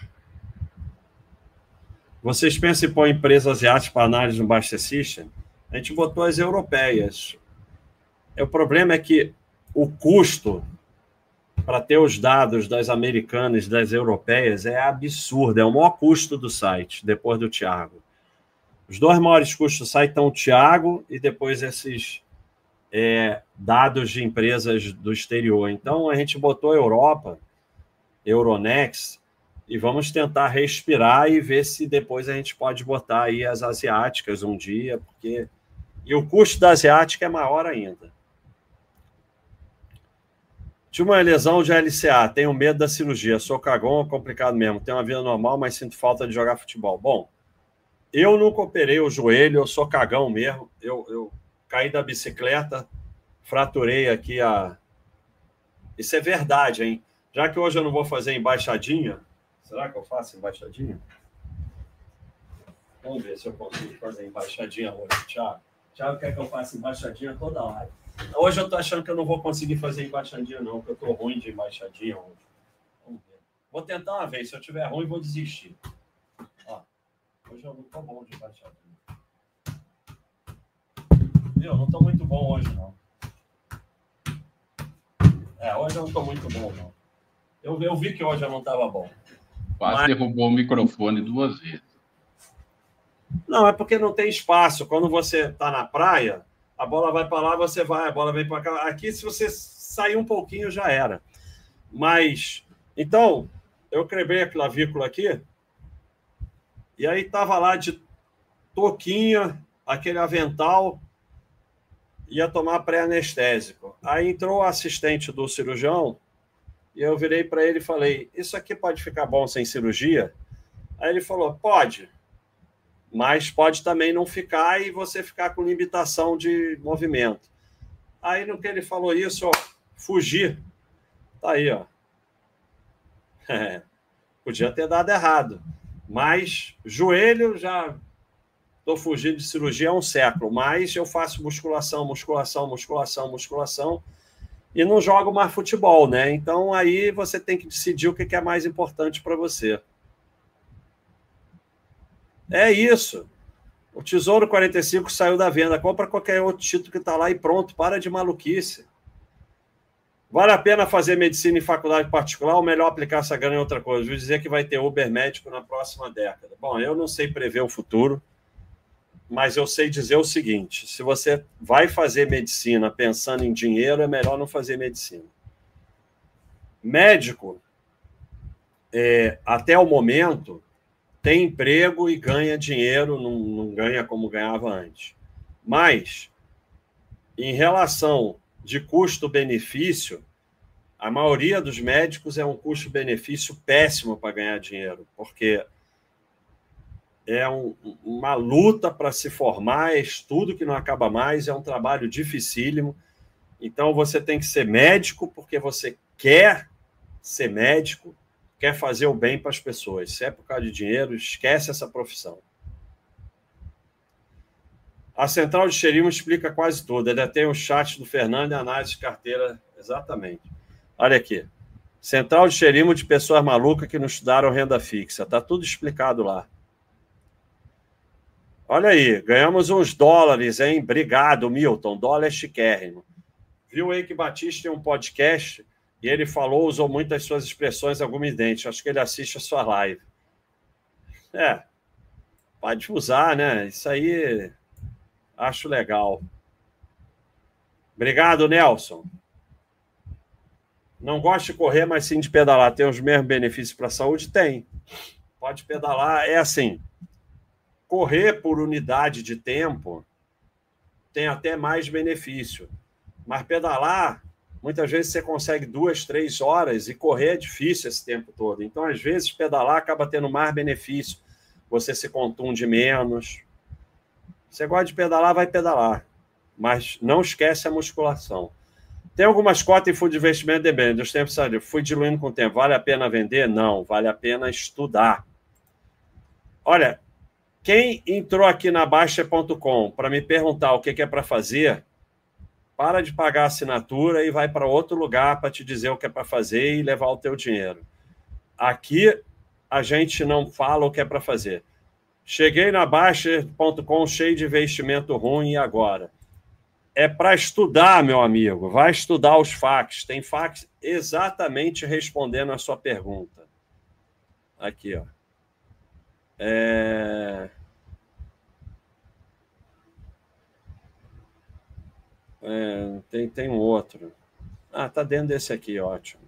Vocês pensam em pôr empresa asiática para análise no Basta System? A gente botou as europeias. O problema é que o custo para ter os dados das americanas e das europeias é absurdo. É o maior custo do site, depois do Thiago. Os dois maiores custos do site estão o Thiago e depois esses é, dados de empresas do exterior. Então, a gente botou a Europa, Euronext, e vamos tentar respirar e ver se depois a gente pode botar aí as asiáticas um dia, porque... E o custo da asiática é maior ainda. Tive uma lesão de L C A, tenho medo da cirurgia, sou cagão, é complicado mesmo, tenho uma vida normal, mas sinto falta de jogar futebol. Bom, eu nunca operei o joelho, eu sou cagão mesmo, eu, eu caí da bicicleta, fraturei aqui a... Isso é verdade, hein? Já que hoje eu não vou fazer embaixadinha, será que eu faço embaixadinha? Vamos ver se eu consigo fazer embaixadinha hoje, Thiago. Thiago quer que eu faça embaixadinha toda hora. Hoje eu tô achando que eu não vou conseguir fazer embaixadinha, não, porque eu tô ruim de embaixadinha hoje. Vamos ver. Vou tentar uma vez, se eu tiver ruim, vou desistir. Ó, hoje eu não tô bom de embaixadinha. Viu? Eu não tô muito bom hoje, não. É, hoje eu não tô muito bom, não. Eu, eu vi que hoje eu não tava bom. Quase Mas... derrubou o microfone duas vezes. Não, é porque não tem espaço. Quando você tá na praia, a bola vai para lá, você vai, a bola vem para cá. Aqui, se você sair um pouquinho, já era. Mas, então, eu quebrei a clavícula aqui, e aí tava lá de touquinha, aquele avental, ia tomar pré-anestésico. Aí entrou o assistente do cirurgião, e eu virei para ele e falei, isso aqui pode ficar bom sem cirurgia? Aí ele falou, pode, mas pode também não ficar e você ficar com limitação de movimento. Aí, no que ele falou isso, eu fugi. Tá aí, ó. É, podia ter dado errado. Mas joelho já... Estou fugindo de cirurgia há um século, mas eu faço musculação, musculação, musculação, musculação e não jogo mais futebol, né? Então aí você tem que decidir o que é mais importante para você. É isso. O Tesouro quarenta e cinco saiu da venda. Compra qualquer outro título que está lá e pronto. Para de maluquice. Vale a pena fazer medicina em faculdade particular ou melhor aplicar essa grana em outra coisa? Vou dizer que vai ter Uber médico na próxima década. Bom, eu não sei prever o futuro, mas eu sei dizer o seguinte: se você vai fazer medicina pensando em dinheiro, é melhor não fazer medicina. Médico, é, até o momento, tem emprego e ganha dinheiro, não, não ganha como ganhava antes. Mas, em relação de custo-benefício, a maioria dos médicos é um custo-benefício péssimo para ganhar dinheiro, porque é um, uma luta para se formar, é estudo que não acaba mais, é um trabalho dificílimo. Então, você tem que ser médico porque você quer ser médico, quer fazer o bem para as pessoas. Se é por causa de dinheiro, esquece essa profissão. A Central de Xerimo explica quase tudo. Ainda tem o chat do Fernando e a análise de carteira. Exatamente. Olha aqui. Central de Xerimo de pessoas malucas que não estudaram renda fixa. Está tudo explicado lá. Olha aí, ganhamos uns dólares, hein? Obrigado, Milton. Dólar é chiquérrimo. Viu aí que Batista tem um podcast e ele falou, usou muitas suas expressões algumas Acho que ele assiste a sua live. É, pode usar, né? Isso aí acho legal. Obrigado, Nelson. Não gosto de correr, mas sim de pedalar. Tem os mesmos benefícios para a saúde? Tem. Pode pedalar. É assim, correr por unidade de tempo tem até mais benefício. Mas pedalar, muitas vezes você consegue duas, três horas e correr é difícil esse tempo todo. Então, às vezes, pedalar acaba tendo mais benefício. Você se contunde menos. Você gosta de pedalar, vai pedalar. Mas não esquece a musculação. Tem algumas cotas em fundo de investimento de bem. Dos tempos, sabe, fui diluindo com o tempo. Vale a pena vender? Não. Vale a pena estudar. Olha, quem entrou aqui na Baixa ponto com para me perguntar o que é para fazer, para de pagar a assinatura e vai para outro lugar para te dizer o que é para fazer e levar o teu dinheiro. Aqui, a gente não fala o que é para fazer. Cheguei na Baixa ponto com cheio de investimento ruim e agora? É para estudar, meu amigo. Vai estudar os F A Qs. Tem F A Qs exatamente respondendo a sua pergunta. Aqui, ó. É... É, tem, tem um outro. Ah, tá dentro desse aqui, ótimo.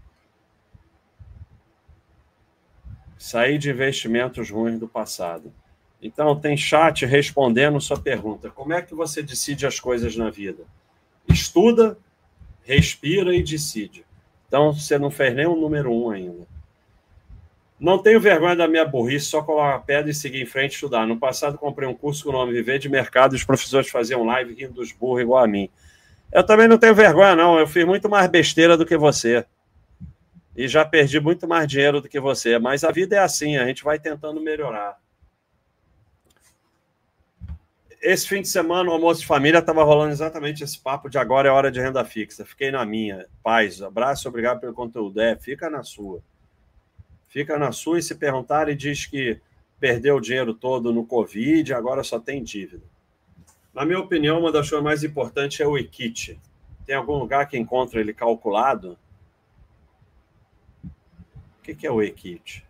Sair de investimentos ruins do passado. Então, tem chat respondendo sua pergunta. Como é que você decide as coisas na vida? Estuda, respira e decide. Então, você não fez nem o número um ainda. Não tenho vergonha da minha burrice, só colocar a pedra e seguir em frente e estudar. No passado, comprei um curso com o nome Viver de Mercado e os professores faziam live rindo dos burros igual a mim. Eu também não tenho vergonha, não. Eu fiz muito mais besteira do que você. E já perdi muito mais dinheiro do que você. Mas a vida é assim, a gente vai tentando melhorar. Esse fim de semana, o almoço de família, estava rolando exatamente esse papo de agora é hora de renda fixa. Fiquei na minha. Paz, abraço, obrigado pelo conteúdo. É, fica na sua. Fica na sua e se perguntarem, diz que perdeu o dinheiro todo no Covid, agora só tem dívida. Na minha opinião, uma das coisas mais importantes é o equity. Tem algum lugar que encontra ele calculado? O que é o equity?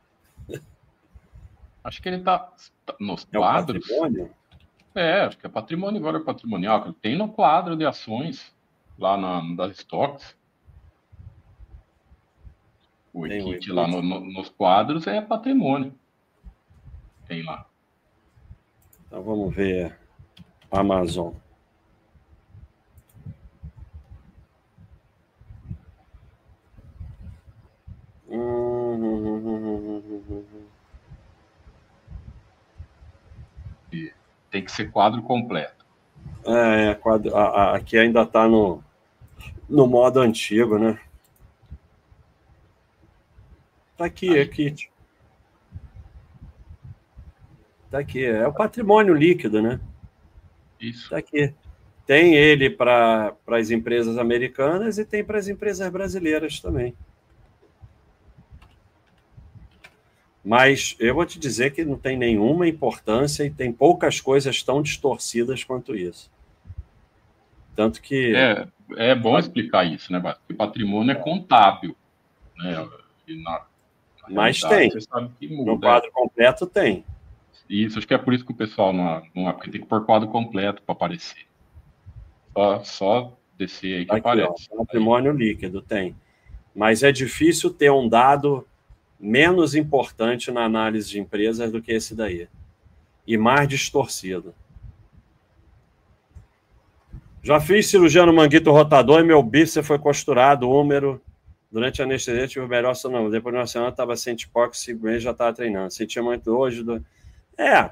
Acho que ele está nos É quadros. o patrimônio? É, acho que é patrimônio, agora é patrimonial. Tem no quadro de ações, lá na, das estoques. O Tem o equity lá no, no, nos quadros é patrimônio. Tem lá. Então vamos ver. Amazon. Tem que ser quadro completo. É, é quadro, a, a, aqui ainda está no, no modo antigo, né? Tá aqui, aqui. Tá aqui. É o patrimônio líquido, né? Isso. Tá aqui. Tem ele para as empresas americanas e tem para as empresas brasileiras também. Mas eu vou te dizer que não tem nenhuma importância e tem poucas coisas tão distorcidas quanto isso. Tanto que... É, é bom explicar isso, né, Bárbara? Porque patrimônio é contábil, né? E na, na Mas tem. Você sabe que muda. No quadro completo tem. Isso, acho que é por isso que o pessoal não, não porque tem que pôr quadro completo para aparecer. Só, só descer aí que Aqui, aparece. Ó, patrimônio aí. Líquido tem. Mas é difícil ter um dado menos importante na análise de empresas do que esse daí. E mais distorcido. Já fiz cirurgia no manguito rotador e meu bíceps foi costurado, úmero. Durante a anestesia tive o melhor sono. Depois de uma semana estava sem hipóxia, cinco meses já estava treinando. Sentia muito hoje. Do... É.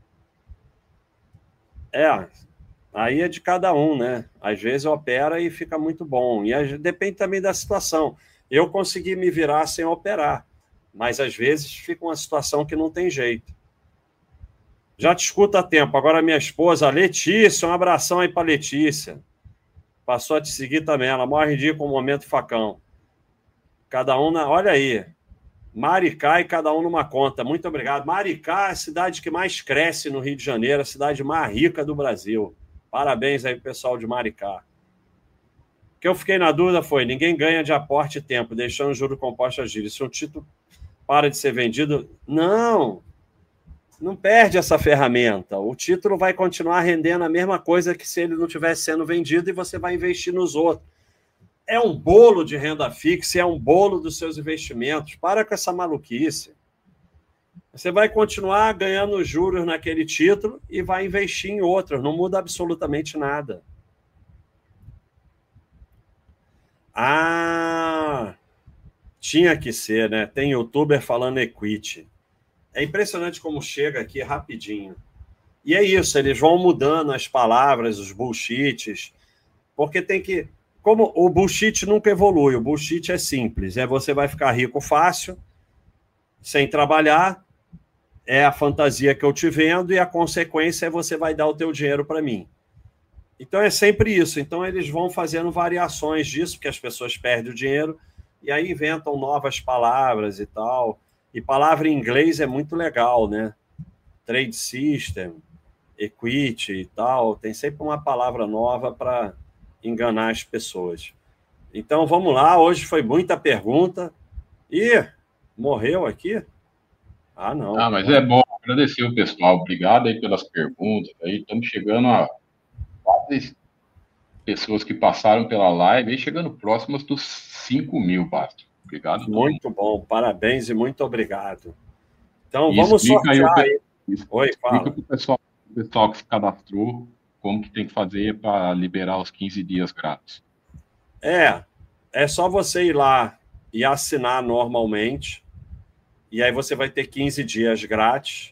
É. Aí é de cada um, né? Às vezes opera e fica muito bom. E depende também da situação. Eu consegui me virar sem operar. Mas às vezes fica uma situação que não tem jeito. Já te escuta há tempo. Agora minha esposa, Letícia, um abração aí para Letícia. Passou a te seguir também. Ela morre de com o momento facão. Cada um na... Olha aí. Maricá e cada um numa conta. Muito obrigado. Maricá é a cidade que mais cresce no Rio de Janeiro, a cidade mais rica do Brasil. Parabéns aí, pessoal de Maricá. O que eu fiquei na dúvida foi, ninguém ganha de aporte tempo, deixando o juro composto agir. Se um título para de ser vendido... Não! Não perde essa ferramenta. O título vai continuar rendendo a mesma coisa que se ele não estivesse sendo vendido e você vai investir nos outros. É um bolo de renda fixa, é um bolo dos seus investimentos. Para com essa maluquice. Você vai continuar ganhando juros naquele título e vai investir em outros. Não muda absolutamente nada. Ah, tinha que ser, né? Tem youtuber falando equity. É impressionante como chega aqui rapidinho. E é isso, eles vão mudando as palavras, os bullshits, porque tem que... Como o bullshit nunca evolui, o bullshit é simples, é você vai ficar rico fácil, sem trabalhar, é a fantasia que eu te vendo e a consequência é você vai dar o teu dinheiro para mim. Então é sempre isso. Então eles vão fazendo variações disso, porque as pessoas perdem o dinheiro e aí inventam novas palavras e tal. E palavra em inglês é muito legal, né? Trade system, equity e tal. Tem sempre uma palavra nova para enganar as pessoas. Então, vamos lá. Hoje foi muita pergunta. Ih, morreu aqui? Ah, não. Ah, mas é bom agradecer o pessoal. Obrigado aí pelas perguntas. Aí estamos chegando a quase pessoas que passaram pela live, aí chegando próximas dos cinco mil, Basta. Obrigado. Muito bom. Parabéns e muito obrigado. Então, e vamos sortear aí. aí. Oi, fala. Explica para o pessoal, pessoal que se cadastrou como que tem que fazer para liberar os quinze dias grátis. É, é só você ir lá e assinar normalmente, e aí você vai ter quinze dias grátis,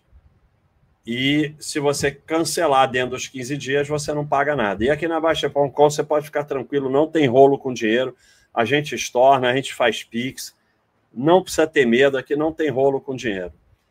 e se você cancelar dentro dos quinze dias, você não paga nada. E aqui na Baixa ponto com você pode ficar tranquilo, não tem rolo com dinheiro, a gente estorna, a gente faz Pix, não precisa ter medo, aqui não tem rolo com dinheiro.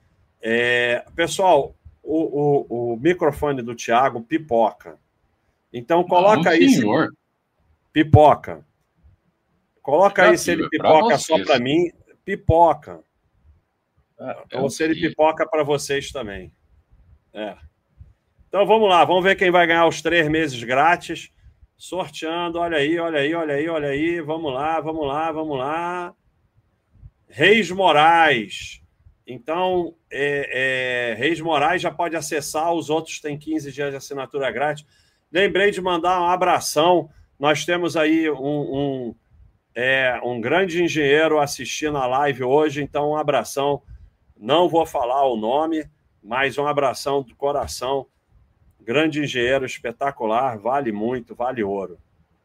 É, pessoal, o, o, o microfone do Thiago pipoca. Então, coloca não, aí. Senhor. Se... Pipoca. Coloca aí se ele é pipoca só para mim. Pipoca. É, Ou se ele pipoca para vocês também. É. Então, vamos lá. Vamos ver quem vai ganhar os três meses grátis. Sorteando. Olha aí, olha aí, olha aí, olha aí. Vamos lá, vamos lá, vamos lá. Reis Moraes. Então, é, é, Reis Moraes já pode acessar, os outros têm quinze dias de assinatura grátis. Lembrei de mandar um abração. Nós temos aí um, um, é, um grande engenheiro assistindo a live hoje, então um abração. Não vou falar o nome, mas um abração do coração. Grande engenheiro, espetacular, vale muito, vale ouro.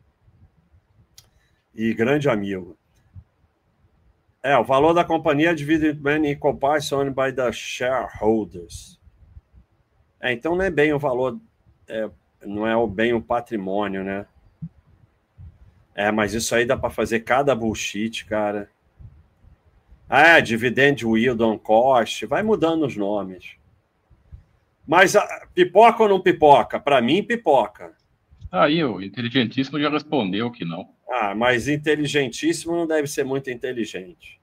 E grande amigo. É, o valor da companhia é divided in equal parts owned by the shareholders. É, então não é bem o valor, é, não é bem o patrimônio, né? É, mas isso aí dá para fazer cada bullshit, cara. É, dividend yield on cost, vai mudando os nomes. Mas a, pipoca ou não pipoca? Para mim, pipoca. Aí, o inteligentíssimo já respondeu que não. Ah, mas inteligentíssimo não deve ser muito inteligente.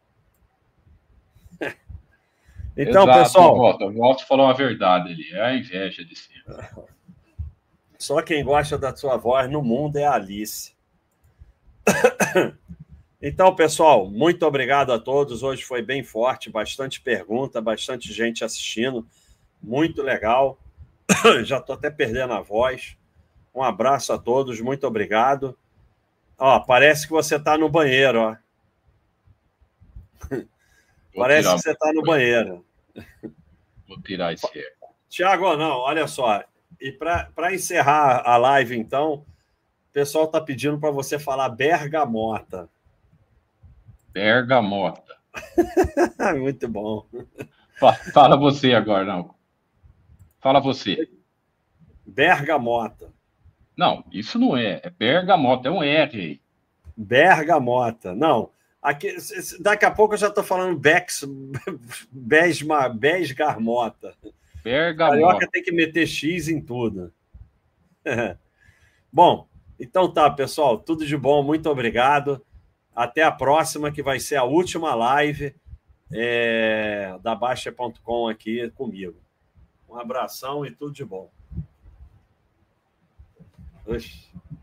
Então, Exato, pessoal... Eu gosto de falar uma verdade ali, é a inveja de cima. Só quem gosta da sua voz no mundo é a Alice. Então, pessoal, muito obrigado a todos. Hoje foi bem forte, bastante pergunta, bastante gente assistindo. Muito legal. Já estou até perdendo a voz. Um abraço a todos, muito obrigado. Ó, parece que você está no banheiro, ó. Parece que você está no banheiro. Vou tirar esse eco. Tiago, não, olha só. E para encerrar a live, então, o pessoal está pedindo para você falar bergamota. Bergamota. Muito bom. Fala você agora, não. Fala você. Bergamota. Não, isso não é. É bergamota, é um R aí. Bergamota. Não. Aqui, daqui a pouco eu já estou falando Bex, Besma, Besgarmota. Bergamota. Carioca tem que meter X em tudo. Bom, então tá, pessoal. Tudo de bom. Muito obrigado. Até a próxima, que vai ser a última live é, da Baixa ponto com aqui comigo. Um abração e tudo de bom. Oxi.